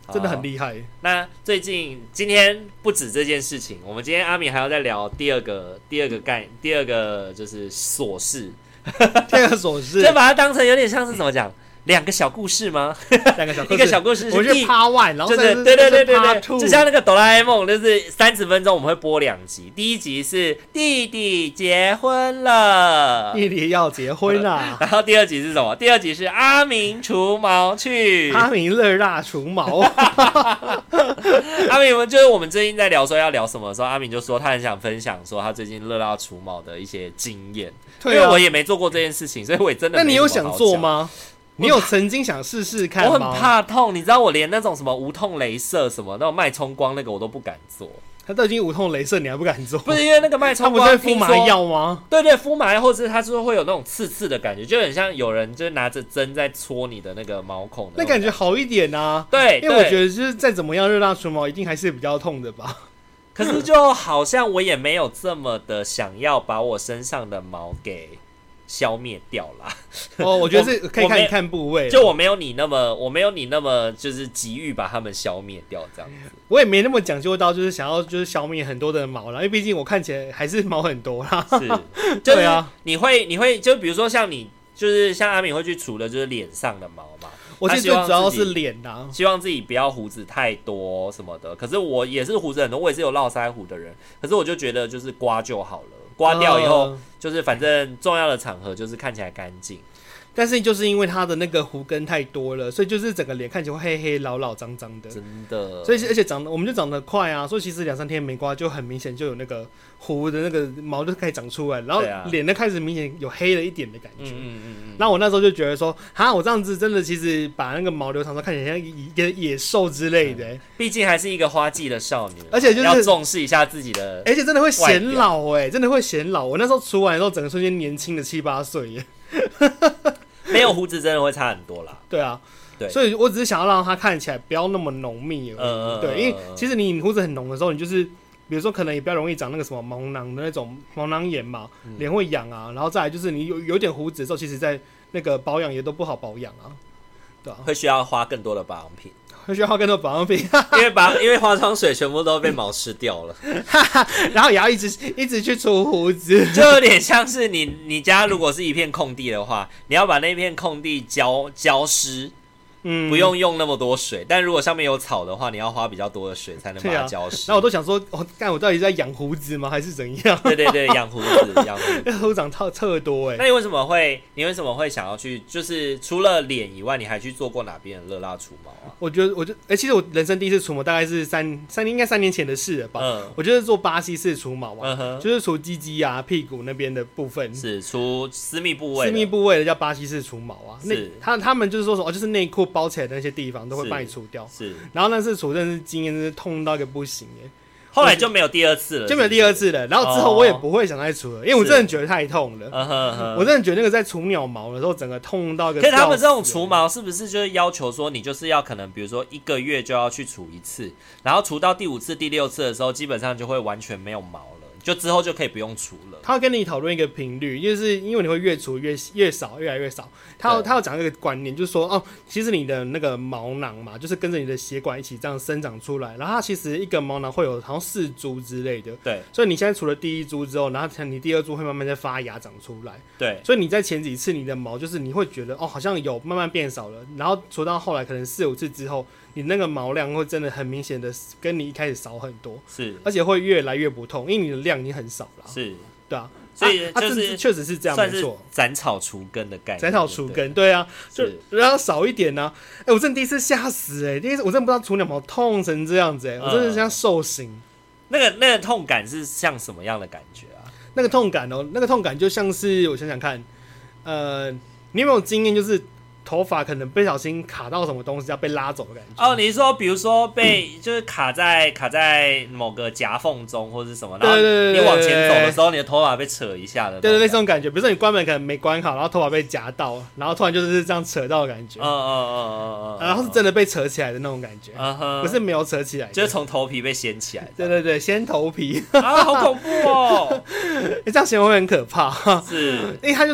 真的很厉害。 那最近今天不止这件事情，我们今天阿敏还要再聊第二个第二个概第二个就是琐事， 第二个琐事， 就把它当成有点像是怎么讲？两个小故事吗？ 两个小故事， 一个小故事是我是 Part One， 然后对对对对对对，就像那个哆啦 A 梦，就是三十分钟我们会播两集。第一集是弟弟结婚了， 弟弟要结婚啦。 然后第二集是什么？第二集是阿明除毛去， 阿明热辣除毛。 阿明就是我们最近在聊说要聊什么的时候，阿明就说他很想分享说他最近热辣除毛的一些经验，因为我也没做过这件事情，所以我也真的没。 那你有想做吗？你有曾经想试试看吗？ 我很怕痛，你知道我连那种什么无痛雷射什么那种脉冲光那个我都不敢做。 他都已经无痛雷射，你还不敢做？ 不是因为那个脉冲光， 他不是敷麻药吗？ 对对，敷麻药，或者是他是会有那种刺刺的感觉，就很像有人就拿着针在戳你的那个毛孔的那， 那感觉好一点啊。 对， 因为我觉得就是再怎么样热辣除毛，一定还是比较痛的吧。 可是就好像我也没有这么的想要把我身上的毛给消灭掉啦。 哦，我觉得是可以看你看部位， 就我没有你那么，我没有你那么就是急于把它们消灭掉这样子。 我也没那么讲究到就是想要就是消灭很多的毛啦，因为毕竟我看起来还是毛很多啦。 是，就是你会你会就比如说像你就是像阿敏会去除的就是脸上的毛嘛。 我其实最主要是脸啊， 希望自己不要胡子太多什么的。可是我也是胡子很多，我也是有络腮胡的人。可是我就觉得就是刮就好了。刮掉以后，就是反正重要的场合就是看起来干净。 但是就是因为他的那个胡根太多了，所以就是整个脸看起来会黑黑老老脏脏的， 真的。 所以而且长得我们就长得快啊，所以其实两三天没刮就很明显就有那个胡的那个毛就开始长出来，然后脸呢开始明显有黑了一点的感觉。嗯嗯嗯嗯。那我那时候就觉得说，哈，我这样子真的其实把那个毛留长到看起来像一个野兽之类的、欸。毕、 嗯、竟还是一个花季的少女， 而且就是要重视一下自己的， 而且真的会显老哎、欸，真的会显老。我那时候除完的时候，整个瞬间年轻了七八岁耶。 没有胡子真的会差很多啦。 对啊， 对， 所以我只是想要让它看起来不要那么浓密而已。嗯、对，因为其实你胡子很浓的时候，你就是比如说可能也比较容易长那个什么毛囊的那种毛囊炎嘛，脸、嗯、会痒啊。然后再来就是你有有点胡子的时候，其实在那个保养也都不好保养啊。对啊， 会需要花更多的保养品。 会需要花更多保养品， 因为把因为化妆水全部都被毛吃掉了， 然后也要一直一直去除胡子， 就有点像是你你家如果是一片空地的话，你要把那片空地浇浇湿。嗯，不用用那么多水，但如果上面有草的话，你要花比较多的水才能把它浇湿。 然后我都想说，我、哦、干我到底在养胡子吗，还是怎样？ 对对对，养胡子，养胡子， 胡子长特特多哎。 那你为什么会？你为什么会想要去？就是除了脸以外，你还去做过哪边的热蜡除毛啊？ 我觉得，我就哎、欸，其实我人生第一次除毛大概是三三应该三年前的事了吧。嗯，我就是做巴西式除毛啊，嗯、就是除鸡鸡啊、屁股那边的部分， 是除私密部位， 私密部位的叫巴西式除毛啊。那他他们就是说什么，就是内裤包起来的那些地方。都会帮你除掉， 是， 然后那次除真的是经验，真是痛到一个不行耶。 后来就没有第二次了， 就没有第二次了。然后之后我也不会想再除了，因为我真的觉得太痛了。我真的觉得那个在除鸟毛的时候，整个痛到一个。 可是他们这种除毛是不是就是要求说，你就是要可能比如说一个月就要去除一次，然后除到第五次、第六次的时候，基本上就会完全没有毛了。就之后就可以不用除了。 他会跟你讨论一个频率，就是因为你会越除越越少，越来越少。他要他要讲一个观念，就是说哦，其实你的那个毛囊嘛，就是跟着你的血管一起这样生长出来。然后它其实一个毛囊会有好像四株之类的。 对。所以你现在除了第一株之后，然后你第二株会慢慢再发芽长出来。 对。 所以你在前几次你的毛就是你会觉得哦，好像有慢慢变少了，然后除到后来可能四五次之后。你那个毛量会真的很明显的跟你一开始少很多， 是， 而且会越来越不痛，因为你的量已经很少了， 是， 对啊， 所以就是确、啊、实是这样，没错， 斩草除根的概念， 斩草除根，对啊，就让它少一点呢、啊。哎、欸，我真的第一次吓死哎、欸，第一次我真的不知道除鸟毛痛成这样子哎、欸，我真的像受刑、嗯。 那个那个痛感是像什么样的感觉啊？ 那个痛感哦，那个痛感就像是我想想看，呃，你有没有经验就是？头发可能不小心卡到什么东西，要被拉走的感觉。 哦，你是说，比如说被、嗯、就是卡在卡在某个夹缝中，或者是什么，然后你往前走的时候，你的头发被扯一下的。 对对对，这种感觉。比如说你关门可能没关好，然后头发被夹到，然后突然就是这样扯到的感觉。嗯嗯嗯嗯嗯。然后是真的被扯起来的那种感觉，嗯、不是没有扯起来， 就是从头皮被掀起来。 对对对，掀头皮啊，好恐怖哦！ 这样形容会很可怕。 是， 因为它就是。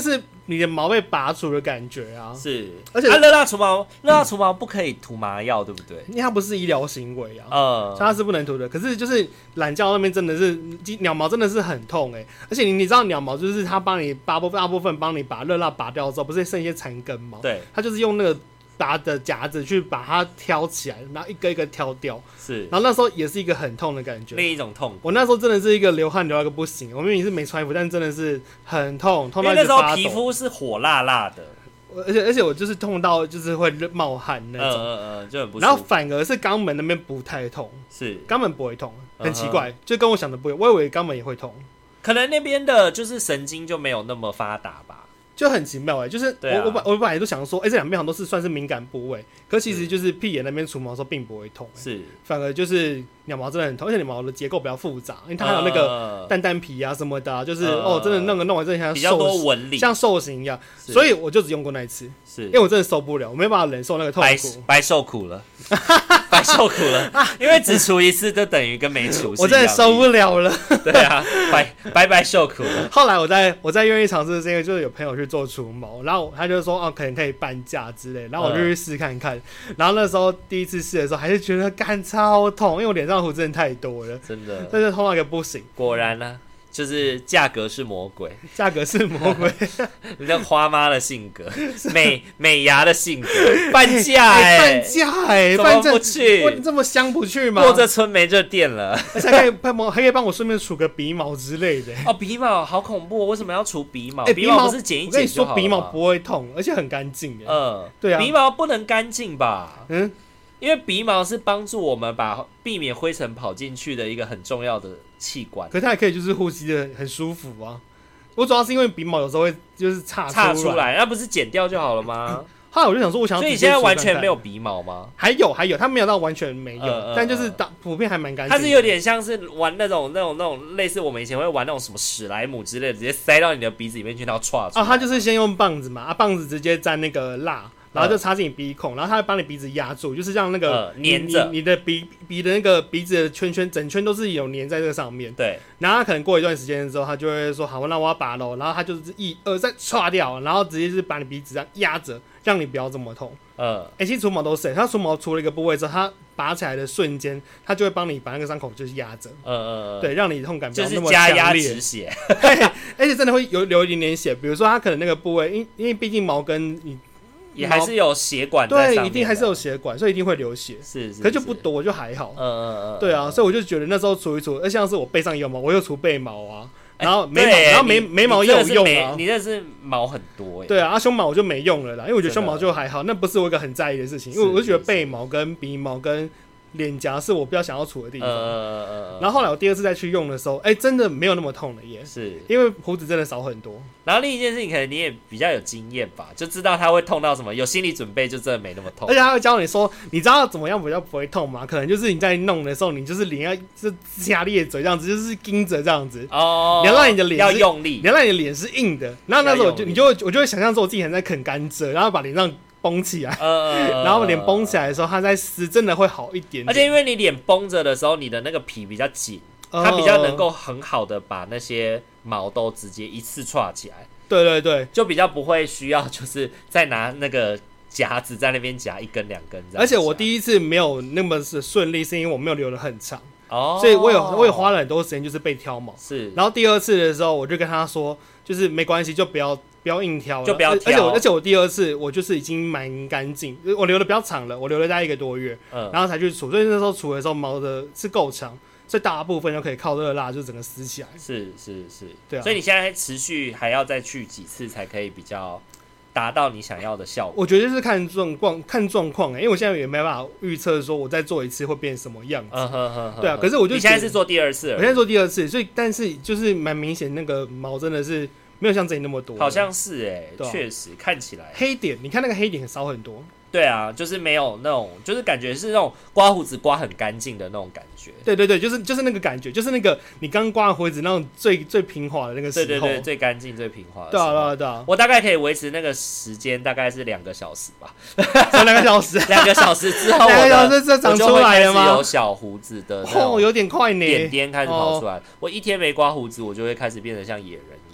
你的毛被拔除的感觉啊。 是， 而且啊，热蜡除毛，热蜡除毛不可以涂麻药，对不对？ 因为它不是医疗行为啊， 嗯， 它是不能涂的。可是就是懒觉那边真的是鸟毛真的是很痛哎、欸，而且你你知道鸟毛就是它帮你大部大部分帮你把热蜡拔掉之后，不是剩一些残根吗？ 对， 它就是用那个拔的夹子去把它挑起来，然后一个一个挑掉。 是， 然后那时候也是一个很痛的感觉， 另一种痛。 我那时候真的是一个流汗流到一个不行，我明明是没穿衣服，但真的是很痛，痛到因为那时候发抖皮肤是火辣辣的， 而且而且我就是痛到就是会冒汗那种， 嗯嗯嗯，就很不舒服。 然后反而是肛门那边不太痛， 是肛门不会痛，很奇怪， 嗯、 就跟我想的不一样，我以为肛门也会痛， 可能那边的就是神经就没有那么发达吧。 就很奇妙哎、欸，就是我、啊、我本我本来都想说，哎、欸，这两边好像都是算是敏感部位，可其实就是屁眼那边除毛的时候并不会痛、欸， 是， 反而就是鸟毛真的很痛，而且鸟毛的结构比较复杂，因为它还有那个蛋蛋皮啊什么的、啊，就是、呃、哦，真的那个弄完真的像比较多纹理， 像兽形一样，所以我就只用过那一次， 是因为我真的受不了，我没办法忍受那个痛苦， 白受苦了，白受苦了，因为只除一次就等于跟没除， 我真的受不了了， 对啊，白白白受苦了。 后来我在我在愿意尝试，是因为就是有朋友去做除毛，然后他就说哦，可能可以半价之类，然后我就去试看看，嗯、然后那时候第一次试的时候，还是觉得干超痛，因为我脸上的胡子真的太多了， 真的， 但是痛到一个不行。 果然呢、啊，就是价格是魔鬼， 价格是魔鬼， 你这花妈的性格，美美牙的性格，半价哎、欸， 半价哎， 怎么不去？ 我这么香不去吗？ 过这村没这店了， 而且还可以帮我，还可以帮我顺便除个鼻毛之类的。 哦，鼻毛好恐怖，为什么要除鼻毛？ 欸、 鼻毛不是剪一剪就好了吗？ 我跟你说，鼻毛不会痛，而且很干净。 嗯， 对啊， 鼻毛不能干净吧？ 嗯。 因为鼻毛是帮助我们把避免灰尘跑进去的一个很重要的器官， 可是它也可以就是呼吸的很舒服啊。我主要是因为鼻毛有时候会就是岔岔出来，那不是剪掉就好了吗？ 后来我就想说，我想要， 所以你现在完全没有鼻毛吗？ 还有还有，它没有到完全没有， 呃、 但就是普遍还蛮干净。 它是有点像是玩那种那种那种类似我们以前会玩那种什么史莱姆之类的，直接塞到你的鼻子里面去，然后唰出来。 啊，它就是先用棒子嘛，啊棒子直接沾那个蜡。然后就插进你鼻孔，然后它会帮你鼻子压住，就是让那个粘着、呃、 你, 你的鼻鼻的那个鼻子的圈圈，整圈都是有粘在这个上面。 对。 然后它可能过一段时间之后，它就会说好，那我要拔喽。然后它就是一呃再唰掉，然后直接是把你鼻子这样压着，让你不要这么痛。嗯。哎、欸，其实除毛都是，它除毛除了一个部位之后，它拔起来的瞬间，它就会帮你把那个伤口就是压着。嗯嗯嗯。对，让你痛感不要那么强烈。就是加压止血。而且真的会有流一点点血，比如说它可能那个部位，因因为毕竟毛跟你。 也还是有血管在上面， 对，一定还是有血管，所以一定会流血。 是是， 可是就不多，就还好。 嗯嗯嗯， 对啊，所以我就觉得那时候除一除，而像是我背上也有毛，我又除背毛啊，然后眉毛，然后眉眉毛也有用啊。 你这是毛很多哎。 对啊，啊胸毛我就没用了啦，因为我觉得胸毛就还好，那不是我一个很在意的事情，因为我就觉得背毛跟鼻毛跟脸颊是我比较想要除的地方。呃，然后后来我第二次再去用的时候，哎、欸，真的没有那么痛了耶。是，因为胡子真的少很多。 然后另一件事情，可能你也比较有经验吧，就知道它会痛到什么，有心理准备，就真的没那么痛。 而且他会教你说，你知道怎么样比较不会痛吗？可能就是你在弄的时候，你就是脸要就龇下咧嘴这样子，就是盯着这样子。哦。你要让你的脸要用力， 你要让你的脸是硬的。然后那时候我就你就会我就会想象说，我自己很在啃甘蔗，然后把脸上绷起来，呃、然后脸绷起来的时候，它在撕真的会好一点点。 而且因为你脸绷着的时候，你的那个皮比较紧，呃、它比较能够很好的把那些毛都直接一次串起来。 对对对， 就比较不会需要就是再拿那个夹子在那边夹一根两根这样。 而且我第一次没有那么顺利，是因为我没有留得很长。哦，所以我有我有花了很多时间，就是被挑毛。是，然后第二次的时候，我就跟他说，就是没关系，就不要不要硬挑了， 就不要挑。 而且我而且我第二次我就是已经蛮干净，我留的比较长了，我留了大概一个多月，嗯，然后才去除。所以那时候除的时候毛的是够长，所以大部分就可以靠热蜡就整个撕起来。 是是是，对啊。 所以你现在持续还要再去几次才可以比较达到你想要的效果？ 我觉得是看状况，看状况、欸，因为我现在也没办法预测说我再做一次会变什么样子。嗯哼哼哼对啊，可是我就你现在是做第二次了， 我现在做第二次，所以但是就是蛮明显，那个毛真的是没有像之前那么多。 好像是哎、欸，确、啊、实看起来黑点，你看那个黑点少很多。 对啊，就是没有那种，就是感觉是那种刮胡子刮很干净的那种感觉。 对对对，就是就是那个感觉，就是那个你刚刮胡子那种最最平滑的那个时候。 对对对，最干净最平滑的时候。 对啊对啊对啊， 我大概可以维持那个时间，大概是两个小时吧。 两个小时， 两个小时之后， 两个小时这长出来了吗？ 有小胡子的， 哦，有点快呢， 点点开始跑出来。哦、我一天没刮胡子，我就会开始变得像野人一样。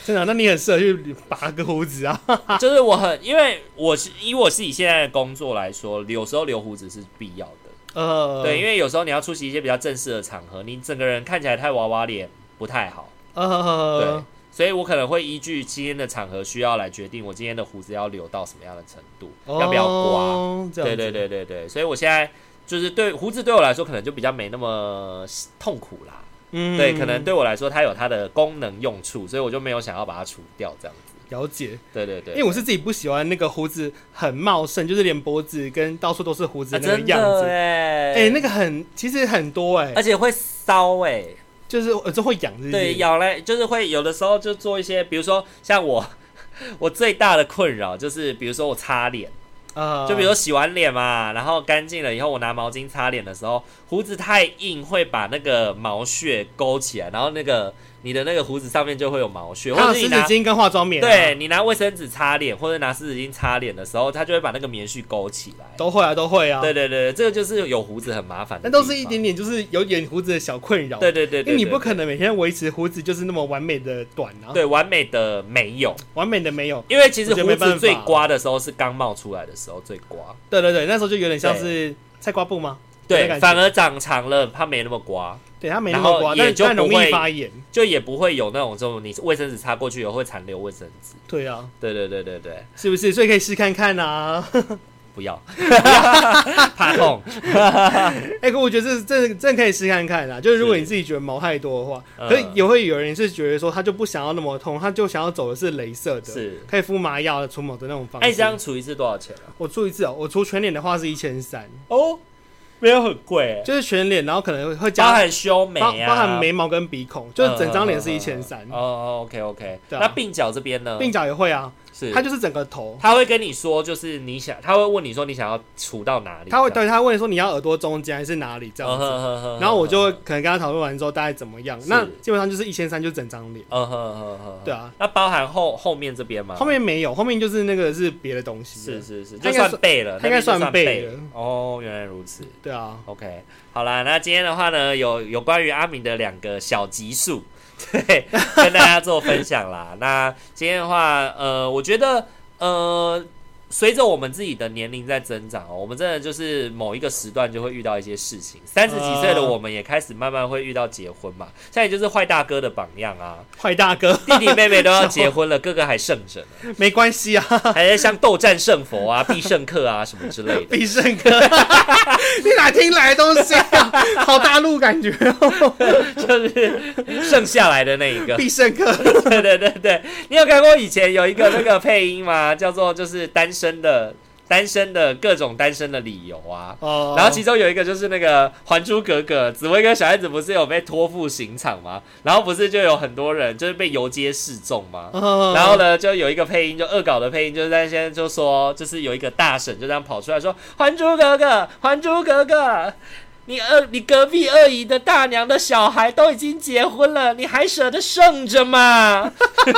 真的？那你很适合去拔个胡子啊？ 就是我很，因为我是以我自己现在的工作来说，有时候留胡子是必要的。呃，对，因为有时候你要出席一些比较正式的场合，你整个人看起来太娃娃脸不太好。呃，对，所以我可能会依据今天的场合需要来决定我今天的胡子要留到什么样的程度，哦、要不要刮。对对对对对，所以我现在就是对胡子对我来说可能就比较没那么痛苦啦。嗯，对，可能对我来说它有它的功能用处，所以我就没有想要把它除掉这样子。 了解， 对对对， 因为我是自己不喜欢那个胡子很茂盛，就是连脖子跟到处都是胡子的那个样子。哎、啊欸，那个很其实很多哎、欸， 而且会骚哎、欸， 就是耳朵会痒是不是， 对，咬来就是会有的时候就做一些，比如说像我，我最大的困扰就是，比如说我擦脸。Uh, 就比如说洗完脸嘛，然后干净了以后，我拿毛巾擦脸的时候，胡子太硬会把那个毛屑勾起来，然后那个你的那个胡子上面就会有毛屑，或者是你拿湿纸巾跟化妆棉、啊， 对你拿卫生纸擦脸或者拿湿纸巾擦脸的时候，它就会把那个棉絮勾起来。 都会啊，都会啊。 对对对，这个就是有胡子很麻烦的， 但都是一点点，就是有点胡子的小困扰。 对对 对, 对, 对, 对, 对， 因为你不可能每天维持胡子就是那么完美的短啊。 对，完美的没有， 完美的没有， 因为其实胡子最刮的时候是刚冒出来的时候最刮。 对对对，那时候就有点像是菜瓜布吗？ 对，反而长长了，它没那么刮。 对，它没那么刮，但就容易发炎， 就也不会有那种这种你卫生纸擦过去以后会残留卫生纸。 对啊， 对对对对对， 是不是？所以可以试看看啊。 不要，怕痛。 哎、欸，可我觉得这这真可以试看看啦。就是如果你自己觉得毛太多的话，可是也会有人是觉得说他就不想要那么痛，他就想要走的是雷射的，是可以敷麻药的除毛的那种方式。 哎、欸，这样除一次多少钱啊？ 我除一次哦，我除全脸的话是一千三哦。没有很贵、欸， 就是全脸，然后可能会加包含修眉啊， 包含眉毛跟鼻孔，就是整张脸是一千三。 哦 ，OK OK，啊、那鬓角这边呢？ 鬓角也会啊，是它就是整个头， 他会跟你说，就是你想，他会问你说你想要除到哪里？ 他会对他问说你要耳朵中间还是哪里这样子，哦、呵呵呵然后我就会可能跟他讨论完之后大概怎么样，那基本上就是一千三就整张脸。嗯呵呵呵，对啊， 那包含后后面这边吗？ 后面没有，后面就是那个是别的东西。 是是是，就算背了， 他应该算背了。 哦，原来如此。 对啊 ，OK。好啦，那今天的话呢，有有关于阿明的两个小集数，对，跟大家做分享啦。那今天的话，呃，我觉得，呃，随着我们自己的年龄在增长，我们真的就是某一个时段就会遇到一些事情。三十几岁的我们也开始慢慢会遇到结婚嘛，像也就是坏大哥的榜样啊， 坏大哥， 弟弟妹妹都要结婚了，哥哥还剩着呢， 没关系啊， 还在像斗战胜佛啊、必胜客啊什么之类的。 必胜客，你哪听来的东西啊？好大陆感觉哦， 就是剩下来的那一个必胜客。 对对对对，你有看过以前有一个那个配音吗？叫做就是单身的。单身的各种单身的理由啊， oh. 然后其中有一个就是那个《还珠格格》，紫薇跟小燕子不是有被托付刑场吗？然后不是就有很多人就是被游街示众吗？ oh. 然后呢，就有一个配音，就恶搞的配音，就是在先就说，就是有一个大婶就这样跑出来说：“还珠格格，还珠格格。”你二，你隔壁二姨的大娘的小孩都已经结婚了，你还舍得剩着吗？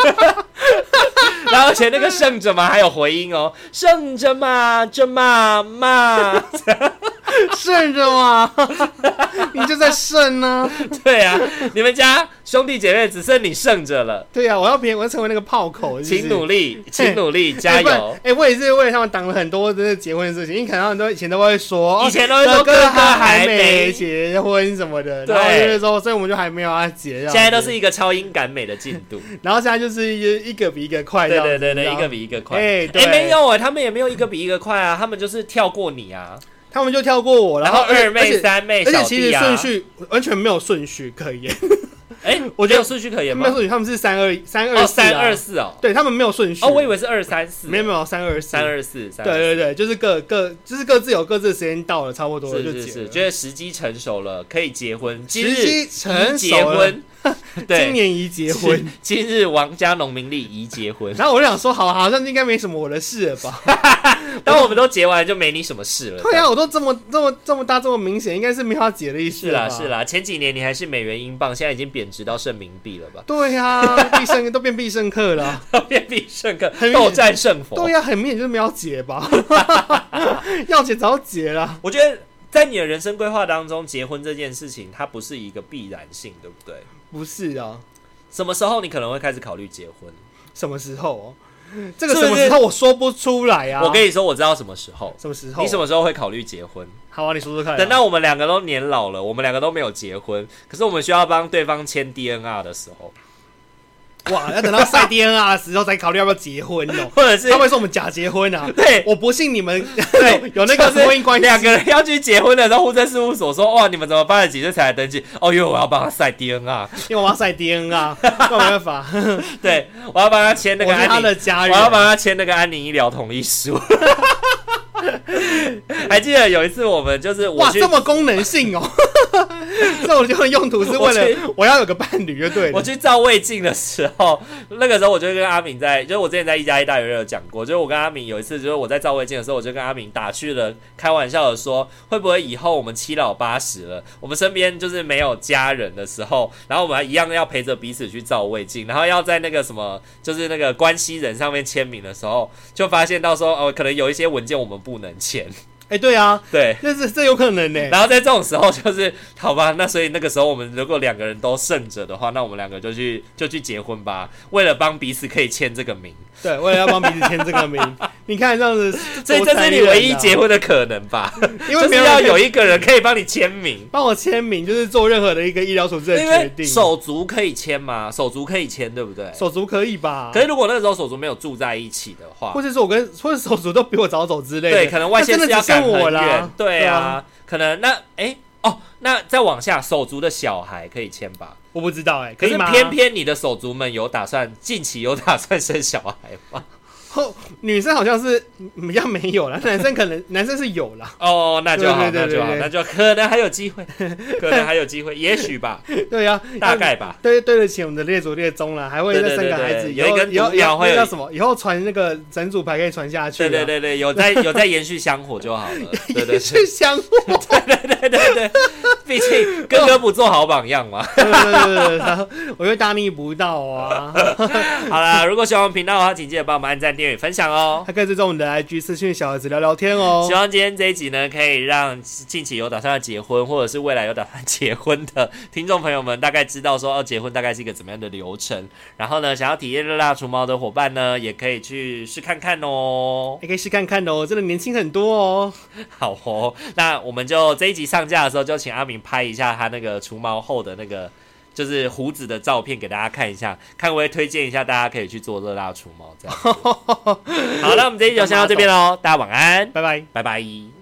然后而且那个剩着嘛还有回音哦，剩着嘛，着嘛嘛， 剩着嘛，你就在剩呢、啊。 对啊，你们家兄弟姐妹只剩你剩着了。 对啊，我要别，我要成为那个炮口是不是， 请努力，请努力，加油！ 哎、欸，我也是为他们挡了很多的结婚的事情，因为可能他们都以前都会说， 以前都会说哥哥还没结婚什么的，然后就是说，所以我们就还没有要结。 现在都是一个超音感美的进度， 然后现在就是一个比一个快， 对对对对，一个比一个快。哎、 欸欸， 没有哎、欸，他们也没有一个比一个快啊，他们就是跳过你啊。 他们就跳过我，然后二妹、三妹、小弟啊， 而且其实顺序完全没有顺序可言。 哎、欸，我觉得有顺序可言吗？ 没有顺序，他们是三二三二三二四哦， 对他们没有顺序哦，我以为是二三四， 没有没有三二四三二四， 对对对，就是各各就是各自有各自的时间到了，差不多了就结了， 是是是，觉得时机成熟了，可以结婚， 时机成熟结婚。 对，今年宜结婚， 今日王家农民历宜结婚。 然后我就想说，好，好像应该没什么我的事了吧？ 当我们都结完，就没你什么事了。 对啊，我都这么这么这么大这么明显，应该是没法结的意思了吧？ 是啦是啦，前几年你还是美元英镑，现在已经贬值到剩冥币了吧？ 对啊，必胜都变必胜客了， 都变必胜客，斗战胜佛。 对啊，很明显就是没有结吧？要结早结了。 我觉得在你的人生规划当中，结婚这件事情它不是一个必然性，对不对？ 不是啊， 什么时候你可能会开始考虑结婚？ 什么时候哦？这个什么时候我说不出来啊！ 我跟你说，我知道什么时候。 什么时候？ 你什么时候会考虑结婚？ 好啊，你说说看、啊。 等到我们两个都年老了，我们两个都没有结婚，可是我们需要帮对方签 D N R 的时候。 哇，要等到晒 D N R 的时候才考虑要不要结婚哦， 或者是他会说我们假结婚啊？ 对， 我不信你们对有那个婚姻关系。 两个人要去结婚的时候，户政事务所说：“哇，你们怎么八十几岁才来登记？”哦，因为我要帮他晒 D N R， 因为我要晒 D N R， 那没办法。 对，我要帮他签那个安宁， 我是他的家人， 我要帮他签那个安宁医疗同意书。还记得有一次我们就是我哇，这么功能性哦！这种就用途是为了我要有个伴侣，就对了。 我去照胃镜的时候，那个时候我就跟阿敏在，就是我之前在一加一大学有讲过，就是我跟阿敏有一次，就是我在照胃镜的时候，我就跟阿敏打趣了，开玩笑的说，会不会以后我们七老八十了，我们身边就是没有家人的时候，然后我们还一样要陪着彼此去照胃镜，然后要在那个什么，就是那个关系人上面签名的时候，就发现到说哦，可能有一些文件我们不能签。 哎、欸，对啊， 对， 这是这有可能呢。 然后在这种时候，就是好吧，那所以那个时候我们如果两个人都胜着的话，那我们两个就去就去结婚吧，为了帮彼此可以签这个名。 对，为了要帮彼此签这个名，你看这样子， 所以这是你唯一结婚的可能吧？ 因为就是要有一个人可以帮你签名， 帮我签名，就是做任何的一个医疗处置的决定。 手足可以签吗？手足可以签，对不对？ 手足可以吧？ 可是如果那个时候手足没有住在一起的话， 或者说我跟或者手足都比我早走之类的， 对，可能外县市要赶很远，对啊， 啊可能那哎、欸、哦，那再往下，手足的小孩可以签吧？ 我不知道哎、欸，可以吗？ 可是偏偏你的手足们有打算近期有打算生小孩吗？ 哦，女生好像是比较没有啦，男生可能男生是有啦。 哦，那就好， 对对对对对那就好，那就可能还有机会，可能还有机会，也许吧。 对呀、啊， 大概吧。 对对得起我们的列祖列宗啦，还会再生个孩子， 有一根以后独苗会叫什么？以后传那个神主牌可以传下去。 对对对对，有在有在延续香火就好了。对对对， 延续香火。 对对对对对，毕竟哥哥不做好榜样嘛。 对对对对，我又大逆不道啊。 好啦，如果喜欢我们频道的话，请记得帮我们按赞、订阅、分享哦。 还可以追踪我们的 I G 私讯小儿子聊聊天哦。 希望今天这一集呢，可以让近期有打算要结婚，或者是未来有打算结婚的听众朋友们，大概知道说，哦，结婚大概是一个怎么样的流程。然后呢，想要体验热辣除毛的伙伴呢，也可以去试看看哦。 也可以试看看哦，真的年轻很多哦。 好哦，那我们就这一集上架的时候，就请阿明拍一下他那个除毛后的那个。就是胡子的照片给大家看一下，看我会推荐一下，大家可以去做热辣除毛这样子。好，那我们这一集就先到这边喽，大家晚安， 拜拜， 拜拜。